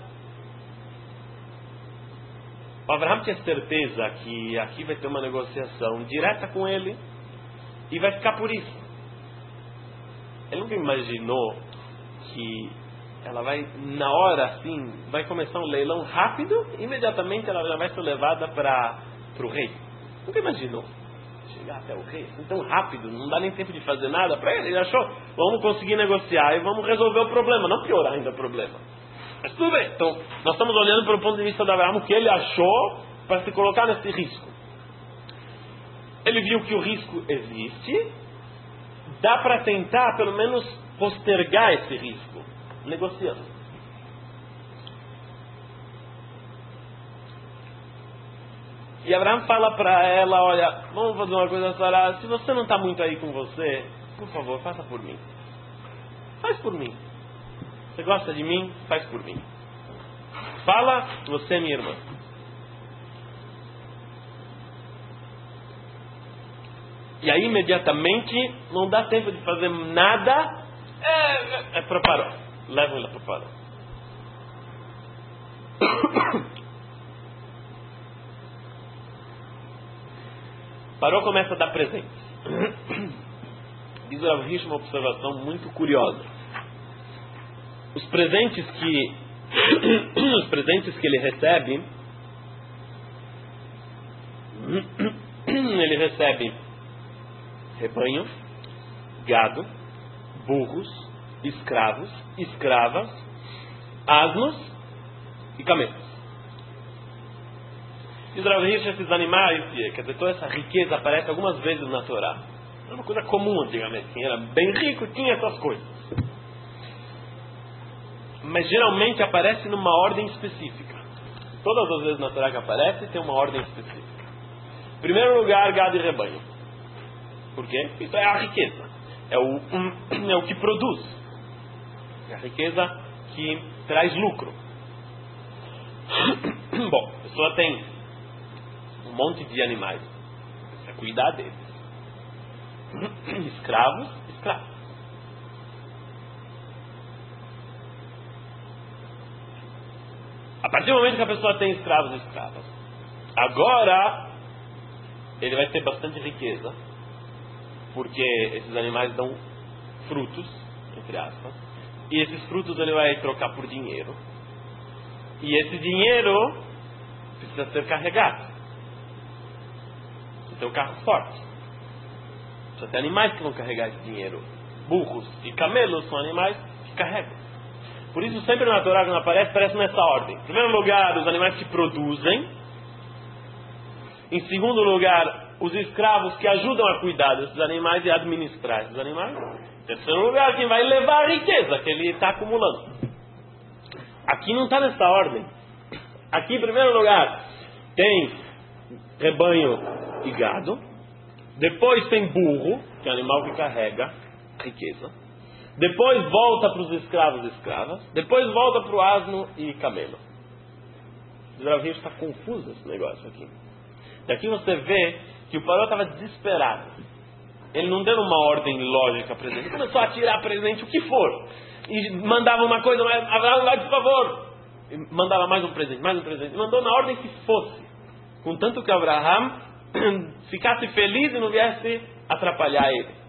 O Abraham tinha certeza que aqui vai ter uma negociação direta com ele e vai ficar por isso. Ele nunca imaginou que ela vai, na hora assim, vai começar um leilão rápido, imediatamente ela já vai ser levada para o rei. Nunca imaginou chegar até o rei assim, tão rápido, não dá nem tempo de fazer nada para ele. Ele achou, vamos conseguir negociar e vamos resolver o problema, não piorar ainda o problema. Mas tudo bem, então nós estamos olhando pelo ponto de vista de Abraão, o que ele achou para se colocar nesse risco. Ele viu que o risco existe, dá para tentar pelo menos postergar esse risco, negociando. E Abraão fala para ela, olha, vamos fazer uma coisa, Sarah, se você não está muito aí com você, por favor, faça por mim. Faz por mim. Você gosta de mim? Faz por mim. Fala, você é minha irmã. E aí imediatamente, não dá tempo de fazer nada, é para Paró. Levam ela para Paró. Paró começa a dar presentes. Diz o Rav Hirsch uma observação muito curiosa. Os presentes que ele recebe, ele recebe rebanho, gado, burros, escravos, escravas, asnos e camelos. Diz o Rav Hirsch, esses animais, quer dizer, toda essa riqueza aparece algumas vezes na Torá. Era uma coisa comum antigamente. Quem era bem rico tinha essas coisas. Mas geralmente aparece numa ordem específica. Todas as vezes na Torá que aparece, tem uma ordem específica. Em primeiro lugar, gado e rebanho. Por quê? Isso é a riqueza. É o que produz. É a riqueza que traz lucro. Bom, a pessoa tem um monte de animais. Precisa cuidar deles. Escravos. A partir do momento que a pessoa tem escravos e escravas, agora ele vai ter bastante riqueza, porque esses animais dão frutos, entre aspas, e esses frutos ele vai trocar por dinheiro, e esse dinheiro precisa ser carregado. Precisa ter um carro forte, precisa ter animais que vão carregar esse dinheiro. Burros e camelos são animais que carregam. Por isso sempre na Torá quando aparece nessa ordem. Em primeiro lugar, os animais que produzem. Em segundo lugar, os escravos que ajudam a cuidar desses animais e a administrar esses animais. Em terceiro lugar, quem vai levar a riqueza que ele está acumulando. Aqui não está nessa ordem. Aqui, em primeiro lugar, tem rebanho e gado. Depois tem burro, que é o animal que carrega riqueza. Depois volta para os escravos e escravas. Depois volta para o asno e camelo. O Rav Hirsch está confuso esse negócio aqui. Daqui você vê que o Paró estava desesperado. Ele não deu uma ordem lógica presente. Ele começou a tirar presente o que for. E mandava uma coisa, mas Abraão, vai por favor. E mandava mais um presente. E mandou na ordem que fosse. Contanto que Abraham ficasse feliz e não viesse atrapalhar ele.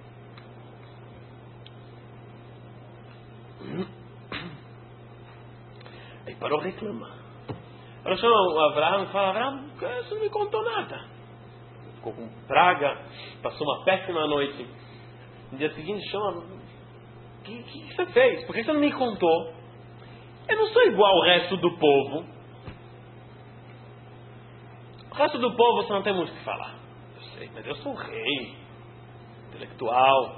Aí parou a reclamar. Ela chama o Abraão e fala: Abraão, você não me contou nada. Ficou com praga, passou uma péssima noite. No dia seguinte chama: o que você fez? Por que você não me contou? Eu não sou igual ao resto do povo. O resto do povo você não tem muito o que falar. Eu sei, mas eu sou rei, intelectual.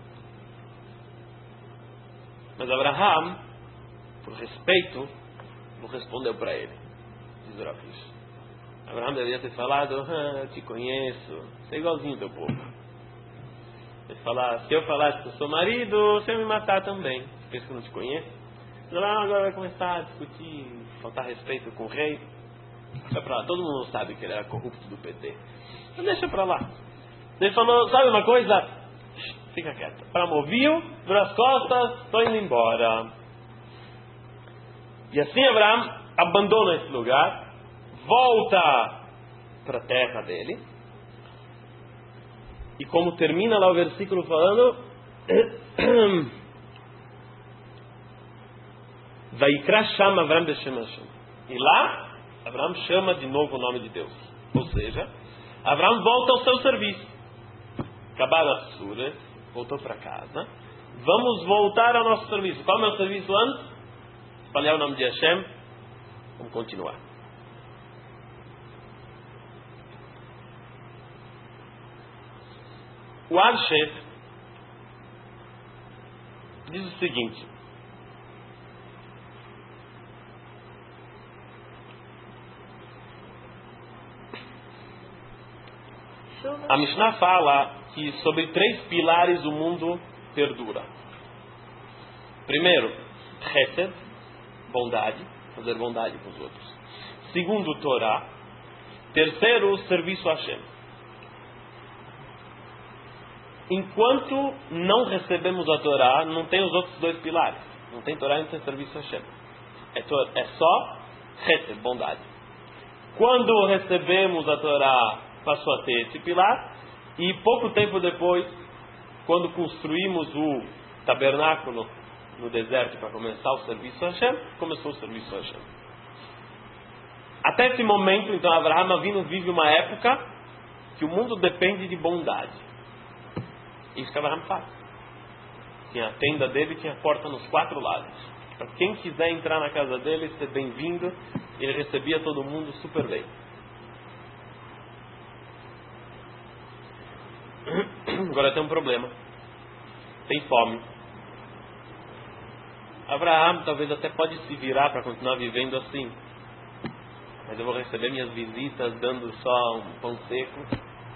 Mas Abraham, por respeito, não respondeu para ele. Diz o Rav Hirsch. Abraham deveria ter falado: eu te conheço, você é igualzinho ao teu povo. Ele fala, se eu falasse que eu sou marido, você vai me matar também. Você pensa que eu não te conheço? Agora vai começar a discutir, faltar respeito com o rei. Deixa pra lá. Todo mundo sabe que ele era corrupto do PT. Então deixa pra lá. Ele falou, sabe uma coisa? Fica quieto. Abraão viu, virou as costas, estou indo embora. E assim Abraão abandona esse lugar, volta para a terra dele. E como termina lá o versículo falando, Vaikra chama Abraão de Shem Hashem. E lá, Abraão chama de novo o nome de Deus. Ou seja, Abraão volta ao seu serviço. Acabaram as suras, voltou para casa. Vamos voltar ao nosso serviço. Qual é o meu serviço antes? Espalhar o nome de Hashem. Vamos continuar. O Arshet diz o seguinte: a Mishnah fala que sobre 3 pilares o mundo perdura. Primeiro, Chesed, bondade, fazer bondade com os outros. Segundo, Torá. Terceiro, serviço a Hashem. Enquanto não recebemos a Torá, não tem os outros 2 pilares. Não tem Torá e não tem serviço a Hashem. É só Chesed, bondade. Quando recebemos a Torá, passou a ter esse pilar. E pouco tempo depois, quando construímos o tabernáculo no deserto para começar o serviço a Hashem, começou o serviço a Hashem. Até esse momento, então, Abraham Avinu vive uma época que o mundo depende de bondade. Isso que Abraham faz. Tinha a tenda dele, tinha a porta nos 4 lados. Para quem quiser entrar na casa dele, ser bem-vindo. Ele recebia todo mundo super bem. Agora tem um problema. Tem fome. Abraham talvez até pode se virar para continuar vivendo assim. Mas eu vou receber minhas visitas dando só um pão seco.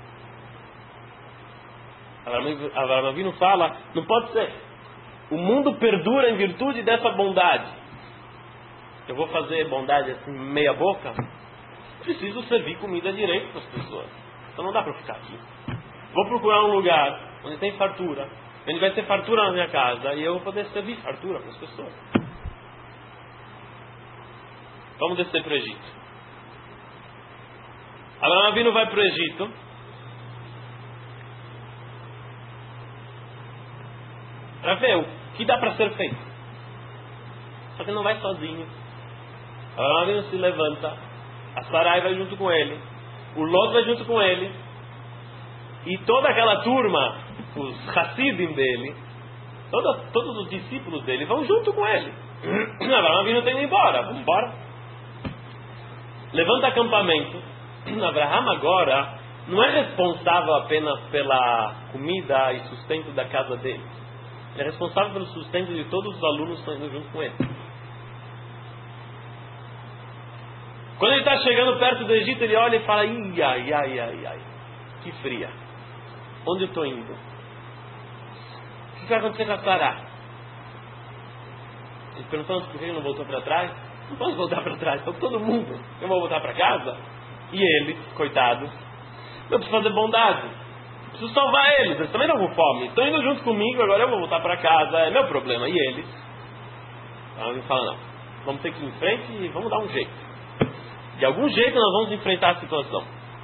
Abraham Avinu fala, não pode ser. O mundo perdura em virtude dessa bondade. Eu vou fazer bondade assim meia boca? Preciso servir comida direito para as pessoas. Então não dá para ficar aqui. Vou procurar um lugar onde tem fartura, onde vai ter fartura na minha casa e eu vou poder servir fartura para as pessoas. Vamos descer para o Egito. Abraham Avinu vai para o Egito. Para ver o que dá para ser feito. Só que não vai sozinho. Abraham Avinu se levanta, a Sarai vai junto com ele, o Lot vai junto com ele, e toda aquela turma, os Hassidim dele, todos os discípulos dele vão junto com ele. Abraham Avinu tem ido embora, vamos embora. Levanta acampamento. Abraham agora não é responsável apenas pela comida e sustento da casa dele. Ele é responsável pelo sustento de todos os alunos que estão indo junto com ele. Quando ele está chegando perto do Egito, ele olha e fala, ai, que fria. Onde eu estou indo? O que vai acontecer com a Sará? Ele perguntando por que ele não voltou para trás. Não posso voltar para trás, estou todo mundo. Eu vou voltar para casa? E ele, coitado, eu preciso fazer bondade. Eu preciso salvar eles também estão com fome. Estão indo junto comigo, agora eu vou voltar para casa. É meu problema. E eles? Ele fala, não. Vamos ter que ir em frente e vamos dar um jeito. De algum jeito nós vamos enfrentar a situação.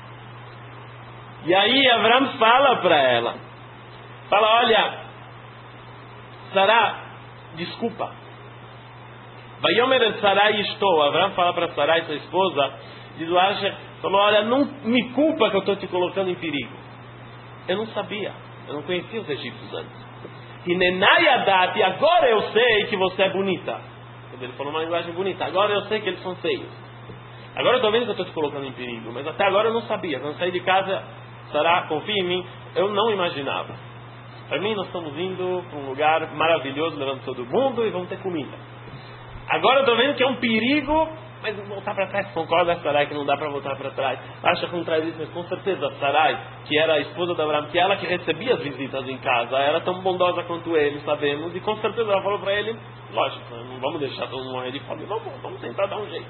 E aí Abraham fala para ela. Fala, olha, Sará, desculpa. Vayomer Sarai estou. Abraham fala para Sarai, sua esposa, diz o Asher, falou, olha, não me culpa que eu estou te colocando em perigo. Eu não sabia, eu não conhecia os egípcios antes. E Nenayadati, agora eu sei que você é bonita. Ele falou uma linguagem bonita, agora eu sei que eles são feios. Agora eu estou vendo que eu estou te colocando em perigo, mas até agora eu não sabia. Quando eu saí de casa, Sará, confia em mim, eu não imaginava. Para mim nós estamos indo para um lugar maravilhoso, levando todo mundo e vamos ter comida. Agora eu estou vendo que é um perigo mas voltar para trás, concorda, Sarai, que não dá para voltar para trás? Acha que não traz isso, mas com certeza Sarai, que era a esposa de Abraão, que ela que recebia as visitas em casa, era tão bondosa quanto ele, sabemos, e com certeza ela falou para ele, lógico, não vamos deixar todo mundo morrer de fome, vamos tentar dar um jeito.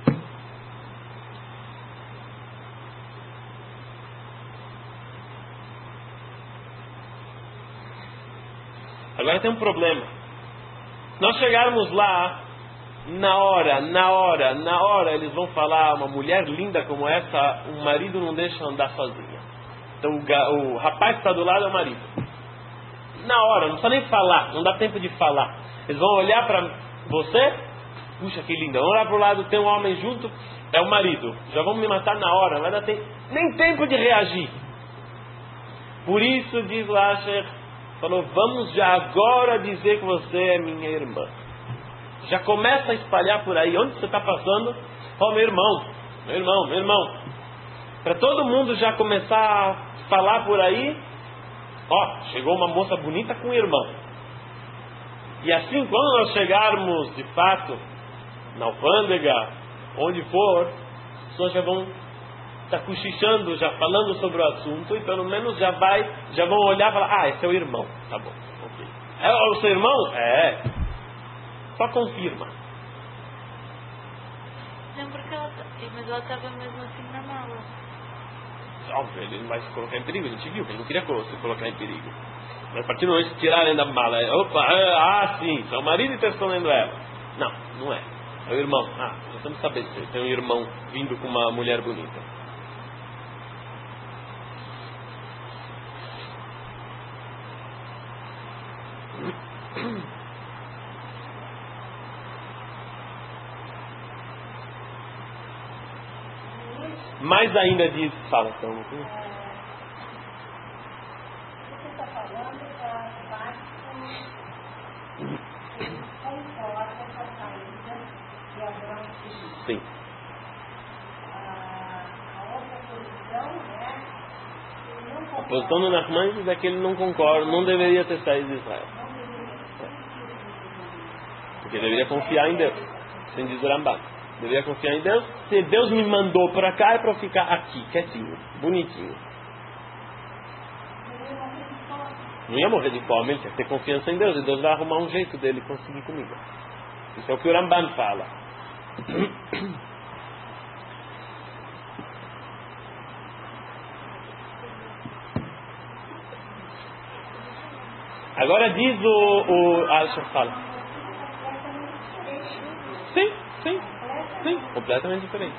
Agora tem um problema. Nós chegarmos lá, na hora, eles vão falar, uma mulher linda como essa, o marido não deixa andar sozinha. Então o rapaz que está do lado é o marido. Na hora, não precisa nem falar, não dá tempo de falar. Eles vão olhar para você, puxa que linda, vão olhar para o lado, tem um homem junto, é o marido. Já vão me matar na hora, não vai dar nem tempo de reagir. Por isso, diz Lasher, falou, vamos já agora dizer que você é minha irmã. Já começa a espalhar por aí, onde você está passando, meu irmão. Para todo mundo já começar a falar por aí, chegou uma moça bonita com irmão. E assim, quando nós chegarmos, de fato, na alfândega, onde for, as pessoas já vão estar cochichando, já falando sobre o assunto, e pelo menos já vão olhar e falar, esse é o irmão, tá bom, ok. É o seu irmão? É. Só confirma. Não, mas ela estava mesmo assim na mala. Óbvio, ele não vai se colocar em perigo, a gente viu que ele não queria se colocar em perigo. Mas a partir do momento que tirarem da mala, sim, é o marido e está escondendo ela. Não é. É o irmão. Nós temos que saber se tem um irmão vindo com uma mulher bonita. Mais ainda diz, fala então. Você está falando da parte que ele concorda com a saída de Abraão e Filho. Sim. A outra posição é que ele não concorda. A posição do Nachmanides é que ele não concorda, não deveria ter saído de Israel. Porque deveria confiar em Deus. Sem dizer Rambam. Deveria confiar em Deus. Se Deus me mandou para cá, é para eu ficar aqui, quietinho, bonitinho. Não ia morrer de fome, ele quer ter confiança em Deus. E Deus vai arrumar um jeito dele conseguir comigo. Isso é o que o Rambam fala. Agora diz o Alshon fala. Sim, completamente diferente.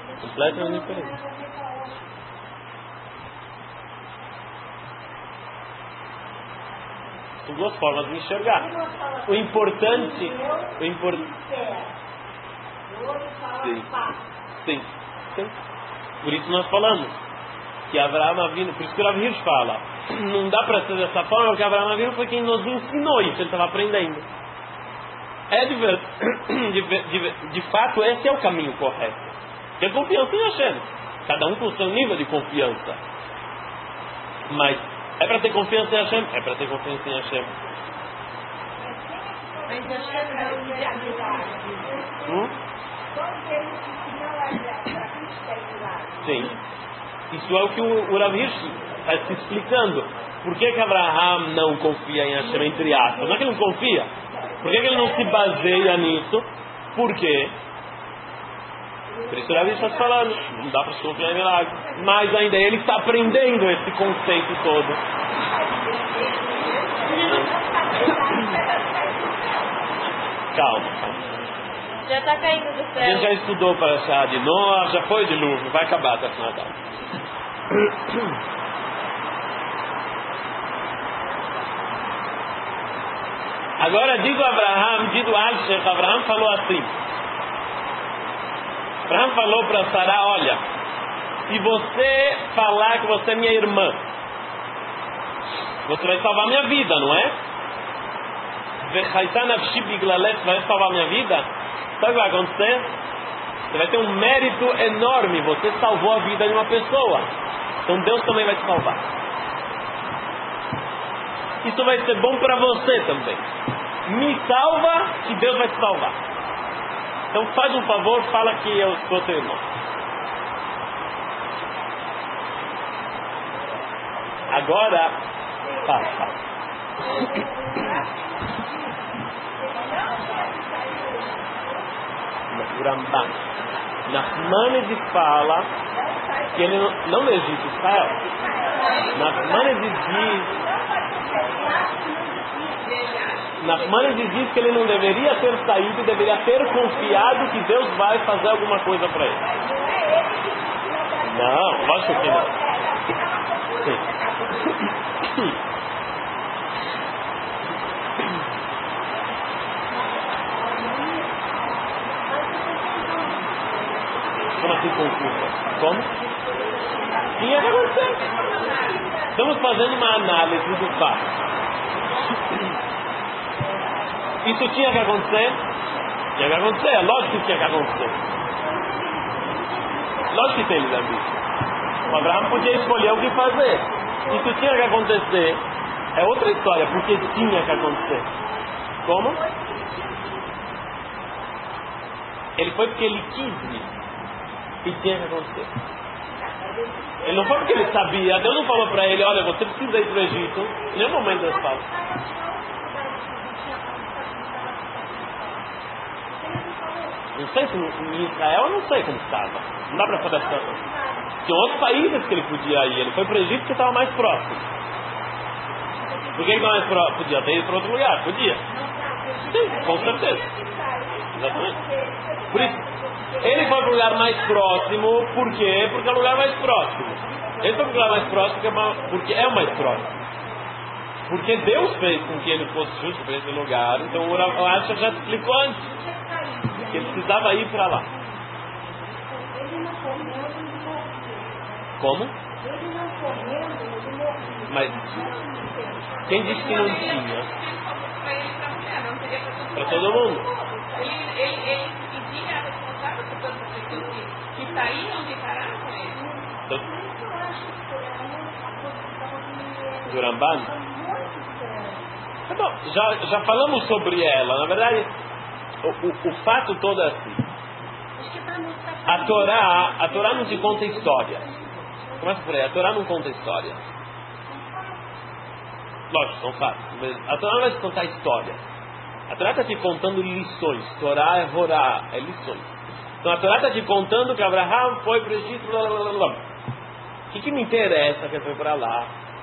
São duas formas de enxergar. O importante. Sim. Por isso nós falamos que Avraham Avinu, por isso que o Rav Hirsch fala, não dá para ser dessa forma, porque Avraham Avinu foi quem nos ensinou isso, ele estava aprendendo. De fato, esse é o caminho correto. Que é confiança em Hashem. Cada um com o seu nível de confiança. Mas é para ter confiança em Hashem? É para ter confiança em Hashem. Mas Hashem Sim. Isso é o que o Rav Hirsch está se explicando. Por que Abraham não confia em Hashem, entre aspas? Não é que ele não confia. Por que ele não se baseia nisso? Por quê? Por isso o Rav está falando, não dá para se confiar em milagre. Mas ainda ele está aprendendo esse conceito todo. Calma. Já está caindo do A céu. gente já estudou para achar de Noah, já foi dilúvio, vai acabar até o Natal. Agora diz o Abraham, diz o Alshech, Abraham falou assim. Abraham falou para Sarah, olha, se você falar que você é minha irmã, você vai salvar minha vida, não é? Vai salvar minha vida? Sabe o que vai acontecer? Você vai ter um mérito enorme, você salvou a vida de uma pessoa. Então Deus também vai te salvar. Isso vai ser bom para você também. Me salva, que Deus vai te salvar. Então faz um favor, fala que eu sou teu irmão. Agora, fala. O Ramban, Nachmanides fala que ele não legítimo Israel. Nachmanides diz que ele não deveria ter saído e deveria ter confiado que Deus vai fazer alguma coisa para ele. Não, lógico que não. Sim. Como assim confusa? Como? Tinha que acontecer. Estamos fazendo uma análise do fato. Isso tinha que acontecer? Tinha que acontecer, lógico que tinha que acontecer. Lógico que tem livre-arbítrio. O Abraão podia escolher o que fazer. Isso tinha que acontecer. É outra história, porque tinha que acontecer. Como? Ele foi porque ele quis ir. E tinha que acontecer. Ele não foi porque ele sabia. Deus não falou para ele, olha, você precisa ir para o Egito. Em nenhum momento Deus fala. Não sei se em Israel, eu não sei como estava. Não dá para saber a situação. Tinha outros países que ele podia ir. Ele foi para o Egito porque estava mais próximo. Por que ele estava mais próximo? Podia ter ido para outro lugar. Podia. Sim, com certeza. Exatamente. Por isso, ele foi para o lugar mais próximo. Por quê? Porque é o lugar mais próximo. Ele foi para o lugar mais próximo porque é o mais próximo. Porque Deus fez com que ele fosse justo para esse lugar. Então o Asher já explicou antes que ele precisava ir para lá. Como? Mas quem disse que não tinha? Para todo mundo. Ele pedia a responsável por todas as pessoas que saíam de parar com ele. Do Ramban? Tá bom, já falamos sobre ela. Na verdade, o fato todo é assim. A Torá não te conta história. Começa por aí. A Torá não conta história. Lógico, são fatos. Mas a Torá não vai te contar história. A Torá está te contando lições. Torá é Horá, é lições. Então a Torá está te contando que Abraham foi para o Egito. Blá, blá, blá, blá. O que me interessa que ele foi para lá?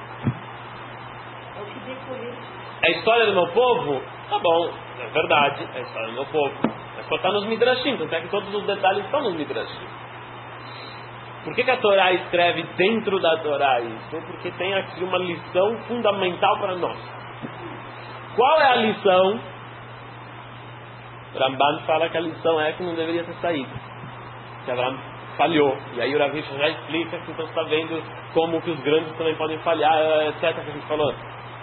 É a história do meu povo? Tá bom, é verdade, é a história do meu povo. Mas só está nos Midrashim, tanto é que todos os detalhes estão nos Midrashim. Por que a Torá escreve dentro da Torá isso? Porque tem aqui uma lição fundamental para nós. Qual é a lição? Ramban fala que a lição é que não deveria ter saído. Que Abraham falhou. E aí o Rav Hirsch já explica que então está vendo como que os grandes também podem falhar, etc. que a gente falou.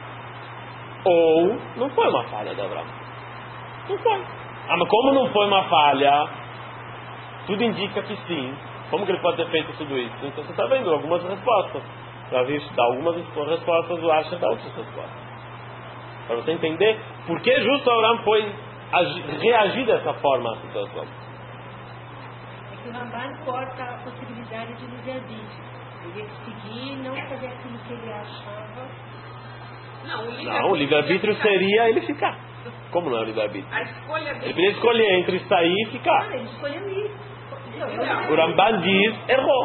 Ou não foi uma falha de Abraão. Não foi. Ah, mas como não foi uma falha, tudo indica que sim. Como que ele pode ter feito tudo isso? Então você está vendo algumas respostas. Para ver se dá algumas respostas, o Asher dá outras respostas. Para você entender por que justo Abraão foi reagir dessa forma à situação. É que o Ramban corta a possibilidade de livre-arbítrio. Ele ia seguir e não fazer aquilo que ele achava. Não, o livre-arbítrio seria ele ficar. Como não é o livre-arbítrio? A escolha dele. Ele podia escolher entre sair e ficar. Ele escolheu ir. O Ramban diz, errou.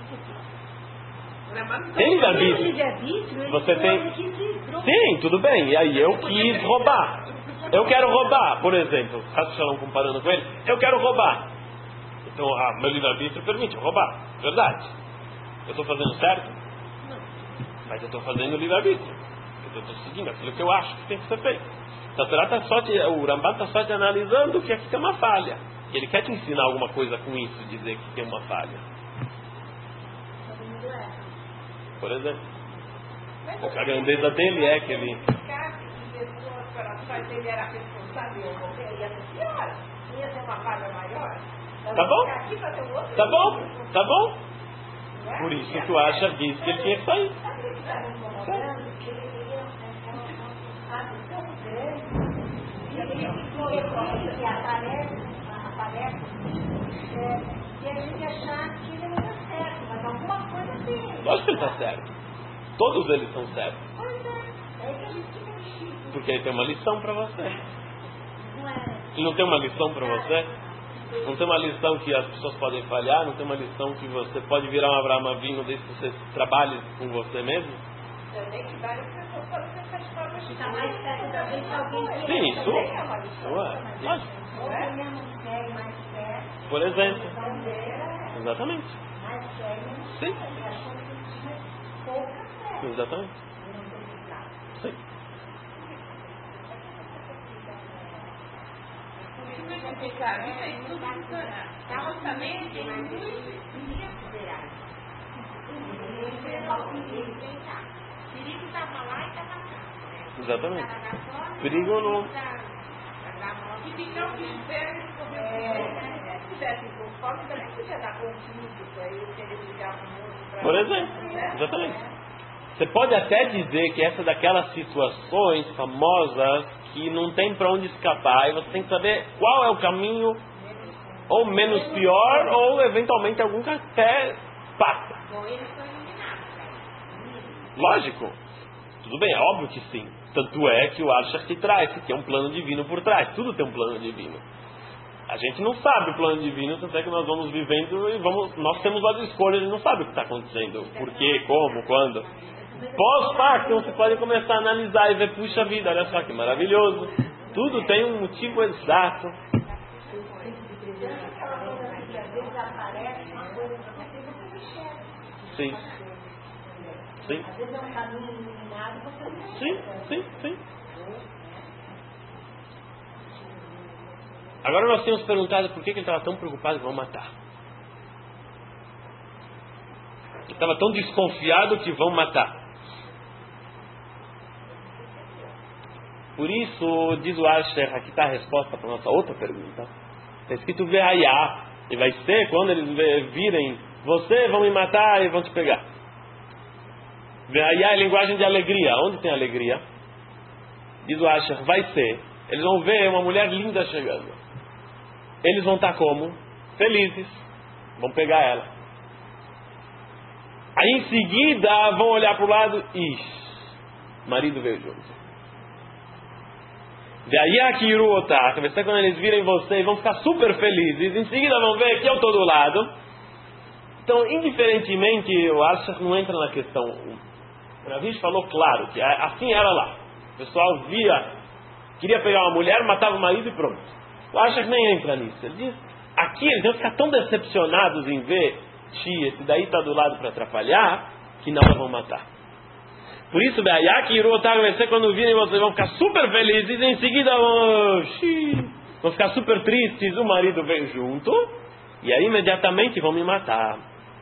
Tem livre-arbítrio. Você tem. Sim, tudo bem. E aí eu quis roubar. Eu quero roubar, por exemplo. Caso Shalom comparando com ele, eu quero roubar. Então, meu livre-arbítrio permite eu roubar. Verdade. Eu estou fazendo certo? Mas eu estou fazendo o livre-arbítrio. Eu estou seguindo aquilo que eu acho que tem que ser feito. Então, o Ramban está só te analisando que aqui tem uma falha. E ele quer te ensinar alguma coisa com isso, dizer que tem uma falha. Por exemplo. A grandeza dele é que ele... Ele era responsável, ia ser pior. Ia ser uma falha maior. Tá bom? Tá bom? Tá bom? Por isso que tu acha que ele tinha que sair. aparece e a gente achar que ele não está certo, mas alguma coisa tem. Lógico que ele está certo. Todos eles são certos. Pois é que a gente fica mexido. Porque ele tem uma lição para você. Não é? Ele não tem uma lição para você? Não tem uma lição que as pessoas podem falhar? Não tem uma lição que você pode virar um Avraham Avinu desde que você trabalhe com você mesmo? Também que várias pessoas podem pensar de forma Está mais perto da gente alguém que Sim, isso também é uma lição. é. Lógico. ou menos sério, mais perto. Por exemplo. Mais Exatamente. sério, menos Sim. sério. Achou que tinha pouca fé. Exatamente. Não tem Sim. Justamente tem Perigo estava lá e estava cá. Exatamente. Perigo não. que ficam de espera e se tivessem com fome, também podia dar conflito, aí eu queria ligar para o outro. Por exemplo. Exatamente. Você pode até dizer que essa é daquelas situações famosas que não tem para onde escapar e você tem que saber qual é o caminho ou menos pior ou eventualmente algum que até passa. Bom, eles foram eliminados. Lógico. Tudo bem, é óbvio que sim. Tanto é que o Arshach te traz, que tem um plano divino por trás. Tudo tem um plano divino. A gente não sabe o plano divino, tanto é que nós vamos vivendo e nós temos várias escolhas e não sabe o que está acontecendo. Por quê, como, quando. Pós-pacto, você pode começar a analisar e ver, puxa vida, olha só que maravilhoso. Tudo tem um motivo exato. Sim. Sim. Às vezes é um caminho iluminado, você não Sim, sim, sim. Agora nós temos perguntado por que ele estava tão preocupado que vão matar. Ele estava tão desconfiado que vão matar. Por isso, diz o Asher, aqui está a resposta para a nossa outra pergunta. Está escrito Ve'ayá, e vai ser quando eles virem você, vão me matar e vão te pegar. Ve'ayá é linguagem de alegria. Onde tem alegria? Diz o Asher, vai ser. Eles vão ver uma mulher linda chegando. Eles vão estar como? Felizes. Vão pegar ela. Aí em seguida vão olhar para o lado e marido veio junto. Daí aqui vai ser quando eles virem você e vão ficar super felizes. Em seguida vão ver que eu estou do lado. Então, indiferentemente, o Arshach não entra na questão. O Ravish falou claro que assim era lá. O pessoal queria pegar uma mulher, matava o marido e pronto. O Arshach nem entra nisso. Ele diz, aqui eles vão ficar tão decepcionados em ver esse daí está do lado para atrapalhar, que não vão matar. Por isso, vai ser quando virem vocês vão ficar super felizes e em seguida vão ficar super tristes, o marido vem junto e aí imediatamente vão me matar.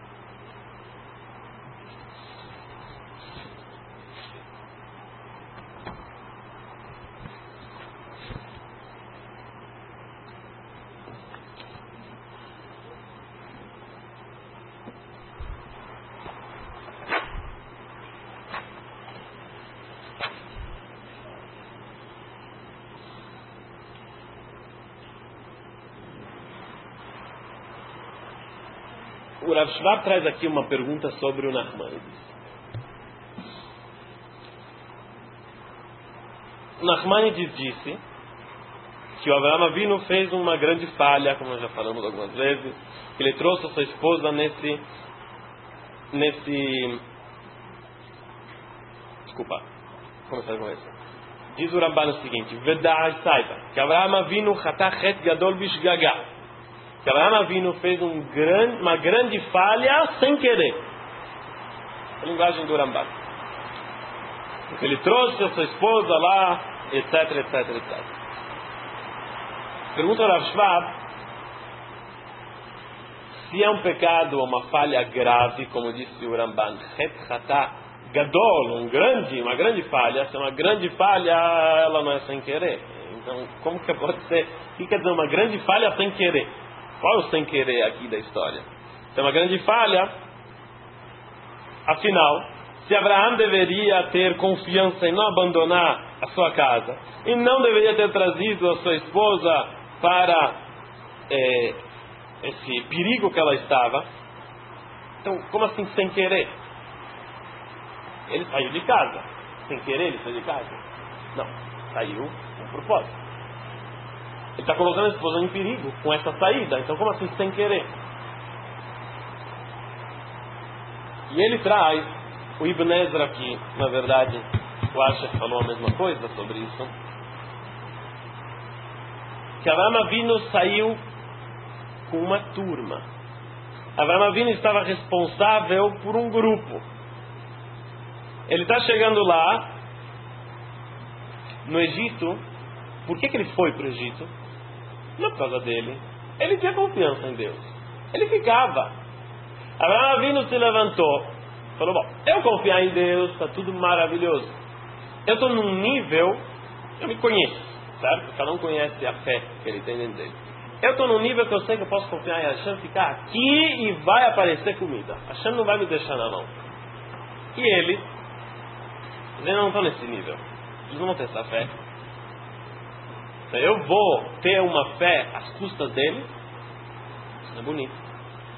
O Rav Shvab traz aqui uma pergunta sobre o Nachmanides. O Nachmanides disse que o Avraham Avinu fez uma grande falha, como nós já falamos algumas vezes, que ele trouxe a sua esposa desculpa, começar com isso. Diz o Ramban o seguinte, Vedai saiba, que Avraham Avinu chatachet gadol bishgaga, que Avraham Avinu fez uma grande falha sem querer. A linguagem do Ramban. Porque ele trouxe a sua esposa lá, etc, etc, etc. Pergunta ao Rav Shvab se é um pecado ou uma falha grave, como disse o Ramban, gadol, uma grande falha. Se é uma grande falha, ela não é sem querer. Então, como que pode ser? O que quer dizer uma grande falha sem querer? Qual é o sem querer aqui da história? Se é uma grande falha, afinal, se Abraham deveria ter confiança em não abandonar a sua casa e não deveria ter trazido a sua esposa para esse perigo que ela estava. Então, como assim sem querer? Ele saiu de casa. Sem querer ele saiu de casa? Não, saiu com propósito. Ele está colocando a esposa em perigo com essa saída. Então, como assim sem querer? E ele traz o Ibn Ezra aqui, na verdade, o Asher falou a mesma coisa sobre isso. Que Avraham Avinu saiu com uma turma. Avraham Avinu estava responsável por um grupo. Ele está chegando lá, no Egito. Por que ele foi para o Egito? Não por causa dele. Ele tinha confiança em Deus. Ele ficava. Avraham Avinu se levantou. Falou, bom, eu confiar em Deus, está tudo maravilhoso. Eu estou num nível, eu me conheço, certo? Cada um conhece a fé que ele tem dentro dele. Eu estou num nível que eu sei que eu posso confiar em Hashem, ficar aqui e vai aparecer comida. Hashem não vai me deixar na mão. E eles não estão nesse nível. Eles não vão ter essa fé. Então eu vou ter uma fé às custas deles. Isso não é bonito.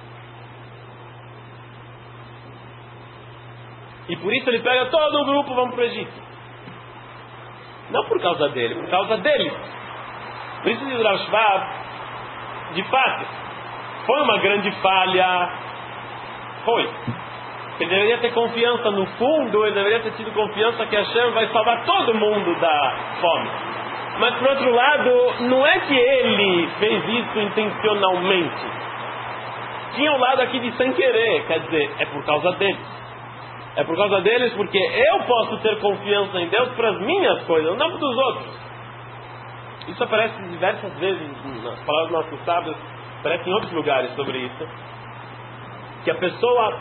E por isso ele pega todo o grupo, vamos para o Egito. Não por causa dele, por causa deles. Por isso diz Rav Shvab, de fato, foi uma grande falha. Foi. Ele deveria ter confiança no fundo, ele deveria ter tido confiança que Hashem vai salvar todo mundo da fome. Mas por outro lado, não é que ele fez isso intencionalmente. Tinha um lado aqui de sem querer, quer dizer, é por causa deles. É por causa deles porque eu posso ter confiança em Deus para as minhas coisas, não para os outros. Isso aparece diversas vezes nas palavras dos nossos sábios, aparece em outros lugares sobre isso. Que a pessoa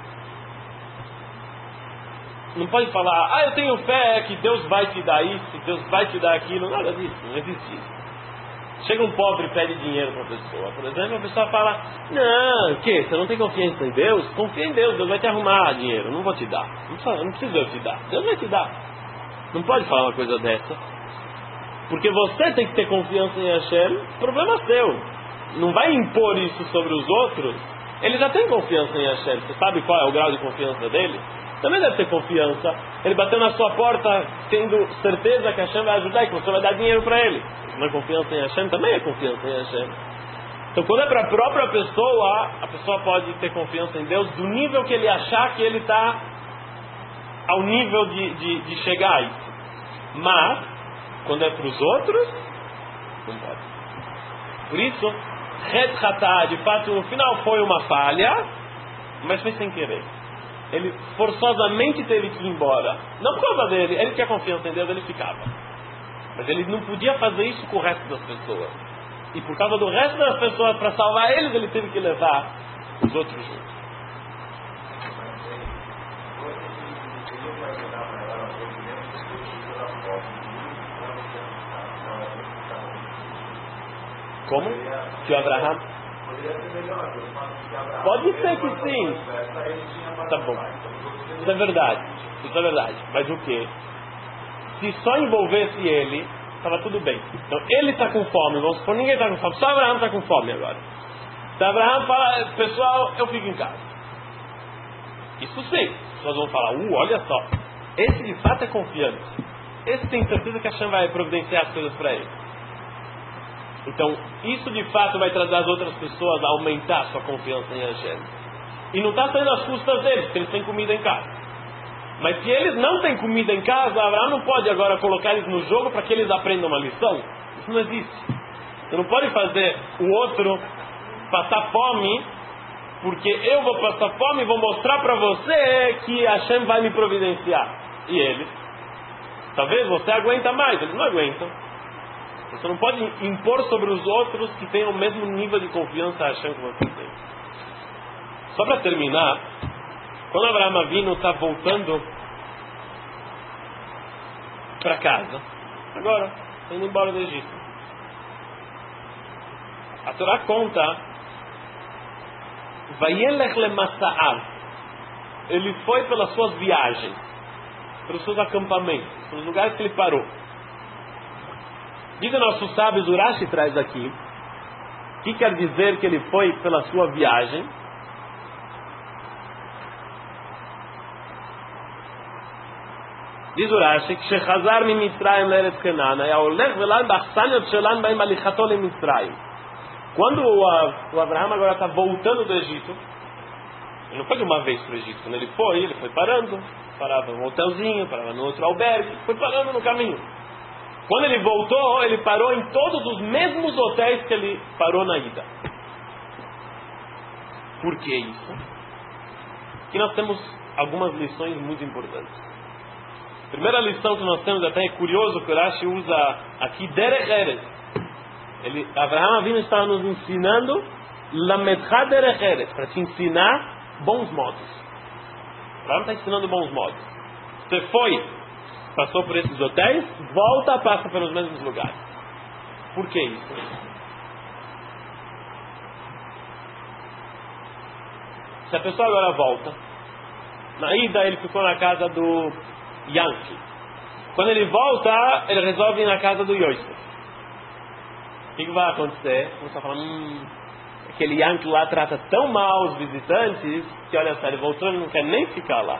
não pode falar, eu tenho fé que Deus vai te dar isso, Deus vai te dar aquilo, nada disso, não existe isso. Chega um pobre e pede dinheiro para a pessoa, por exemplo, a pessoa fala, não, o quê? Você não tem confiança em Deus? Confia em Deus, Deus vai te arrumar dinheiro, não vou te dar. Não preciso eu te dar, Deus vai te dar. Não pode falar uma coisa dessa. Porque você tem que ter confiança em Hashem, problema seu. Não vai impor isso sobre os outros. Ele já tem confiança em Hashem, você sabe qual é o grau de confiança dele? Também deve ter confiança. Ele bateu na sua porta tendo certeza que Hashem vai ajudar e que você vai dar dinheiro para ele. Não é confiança em Hashem, também é confiança em Hashem. Então quando é para a própria pessoa, a pessoa pode ter confiança em Deus do nível que ele achar que ele está ao nível de chegar a isso. Mas, quando é para os outros, não pode. Por isso, de fato, no final foi uma falha, mas foi sem querer. Ele forçosamente teve que ir embora. Não por causa dele, ele tinha confiança em Deus, ele ficava. Mas ele não podia fazer isso com o resto das pessoas. E por causa do resto das pessoas, para salvar eles, ele teve que levar os outros juntos. Como? Que o Abraham? Pode ser que sim. Tá bom. Isso é verdade. Isso é verdade. Mas o quê? Se só envolvesse ele, estava tudo bem. Então ele está com fome. Vamos supor, ninguém está com fome. Só Abraham está com fome agora. Então Abraham fala, pessoal, eu fico em casa. Isso sim. As pessoas vão falar, olha só. Esse de fato é confiante. Esse tem certeza que a Hashem vai providenciar as coisas para ele. Então, isso de fato vai trazer as outras pessoas a aumentar a sua confiança em Hashem. E não está saindo às custas deles, porque eles têm comida em casa. Mas se eles não têm comida em casa, Abraão não pode agora colocar eles no jogo para que eles aprendam uma lição. Isso não existe. Você não pode fazer o outro passar fome, porque eu vou passar fome e vou mostrar para você que Hashem vai me providenciar. E eles? Talvez você aguenta mais, eles não aguentam. Você não pode impor sobre os outros que tenham o mesmo nível de confiança a Hashem que você tem. Só para terminar, quando Avraham Avinu está voltando para casa, agora, indo embora do Egito, a Torá conta, Vayelech lemasa'av, ele foi pelas suas viagens, pelos seus acampamentos, pelos lugares que ele parou. Dizem nossos sábios, Urashi traz aqui, que quer dizer que ele foi pela sua viagem? Diz o Rashi, כשחזר ממצרים לארץ כנען, היה הולך ולן באכסניות שלן בהם הליכתו למצרים. Quando o Abraão agora está voltando do Egito, ele não foi de uma vez para o Egito. Quando ele foi parando, parava num hotelzinho, parava no outro albergue, foi parando no caminho. Quando ele voltou, ele parou em todos os mesmos hotéis que ele parou na ida. Por que isso? Aqui nós temos algumas lições muito importantes. A primeira lição que nós temos, até é curioso que o Rashi usa aqui, Derech Eretz. Abraão Avinu estava nos ensinando Lamedcha Derech Eretz, para te ensinar bons modos. Abraão está ensinando bons modos. Você passou por esses hotéis, volta, passa pelos mesmos lugares. Por que isso? Se a pessoa agora volta, na ida ele ficou na casa do Yankee. Quando ele volta, ele resolve ir na casa do Yosef. O que vai acontecer? Você vai falar, aquele Yankee lá trata tão mal os visitantes que, olha só, ele voltou e não quer nem ficar lá.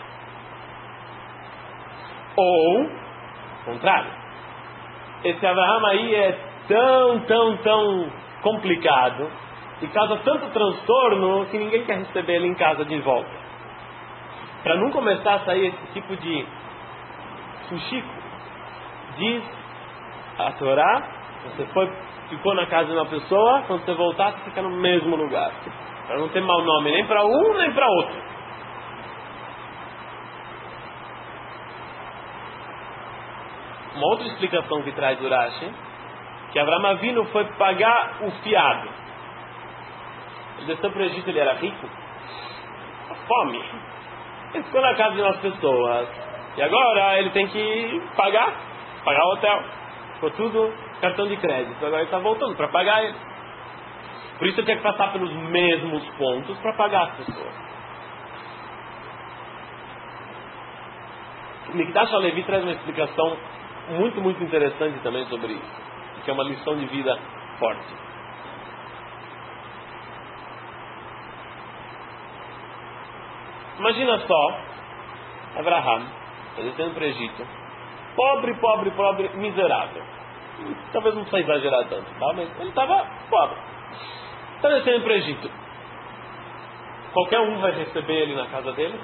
Ou, ao contrário, esse Abraham aí é tão complicado e causa tanto transtorno que ninguém quer receber ele em casa de volta. Para não começar a sair esse tipo de fuxico, diz a Torá, você ficou na casa de uma pessoa, quando você voltar, você fica no mesmo lugar. Para não ter mau nome nem para um, nem para outro. Uma outra explicação que traz o Rashi, que Abraão Avinu foi pagar o fiado. Ele desceu para o Egito, ele era rico. A fome. Ele ficou na casa de umas pessoas. E agora ele tem que pagar o hotel. Ficou tudo cartão de crédito. Agora ele está voltando para pagar ele. Por isso ele tem que passar pelos mesmos pontos para pagar as pessoas. Mikdash HaLevi traz uma explicação muito interessante também sobre isso, que é uma lição de vida forte. Imagina só Abraham descendo para o Egito, pobre, miserável. Talvez não precisa exagerar tanto, tá? Mas ele estava pobre. Está descendo para o Egito. Qualquer um vai receber ele na casa dele?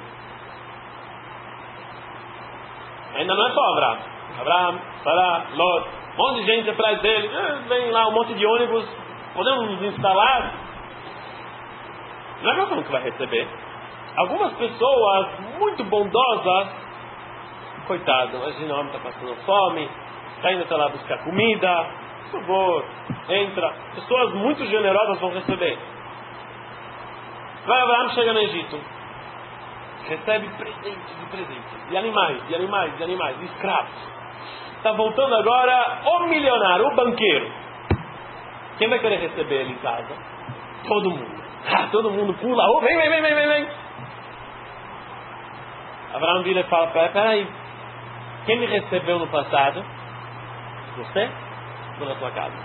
Ainda não é só Abraham, Sará, Lot, um monte de gente atrás dele, vem lá um monte de ônibus, podemos nos instalar? Não é qualquer um que vai receber. Algumas pessoas muito bondosas, coitado, imagina o homem está passando fome, está indo até lá buscar comida, por favor, entra. Pessoas muito generosas vão receber. Vai Abraham, chega no Egito, recebe presentes, e animais, escravos. Está voltando agora o milionário, o banqueiro. Quem vai querer receber ele em casa? Todo mundo. Todo mundo pula, vem. Abraão vira e fala, peraí, quem me recebeu no passado? Você? Estou na tua casa.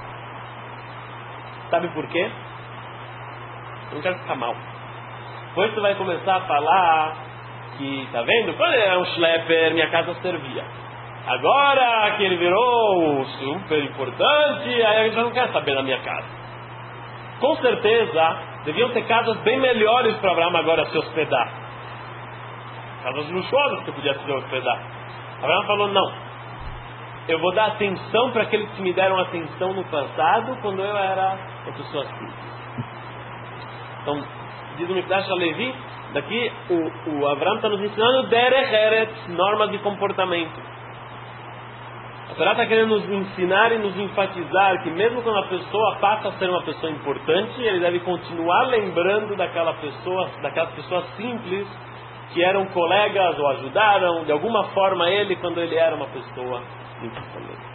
Sabe por quê? Eu não quero ficar mal. Depois você vai começar a falar que, tá vendo? Quando ele era um schlepper, minha casa servia. Agora que ele virou super importante, aí a gente já não quer saber da minha casa. Com certeza, deviam ter casas bem melhores para Abraão agora se hospedar. Casas luxuosas que eu podia se hospedar. Abraão falou, não. Eu vou dar atenção para aqueles que me deram atenção no passado, quando eu era uma pessoa simples. Então, diz o Mikdash HaLevi, daqui o Abraão está nos ensinando Derech Eretz, normas de comportamento. A Torá está querendo nos ensinar e nos enfatizar que mesmo quando a pessoa passa a ser uma pessoa importante, ele deve continuar lembrando daquelas pessoas simples que eram colegas ou ajudaram de alguma forma ele quando ele era uma pessoa importante.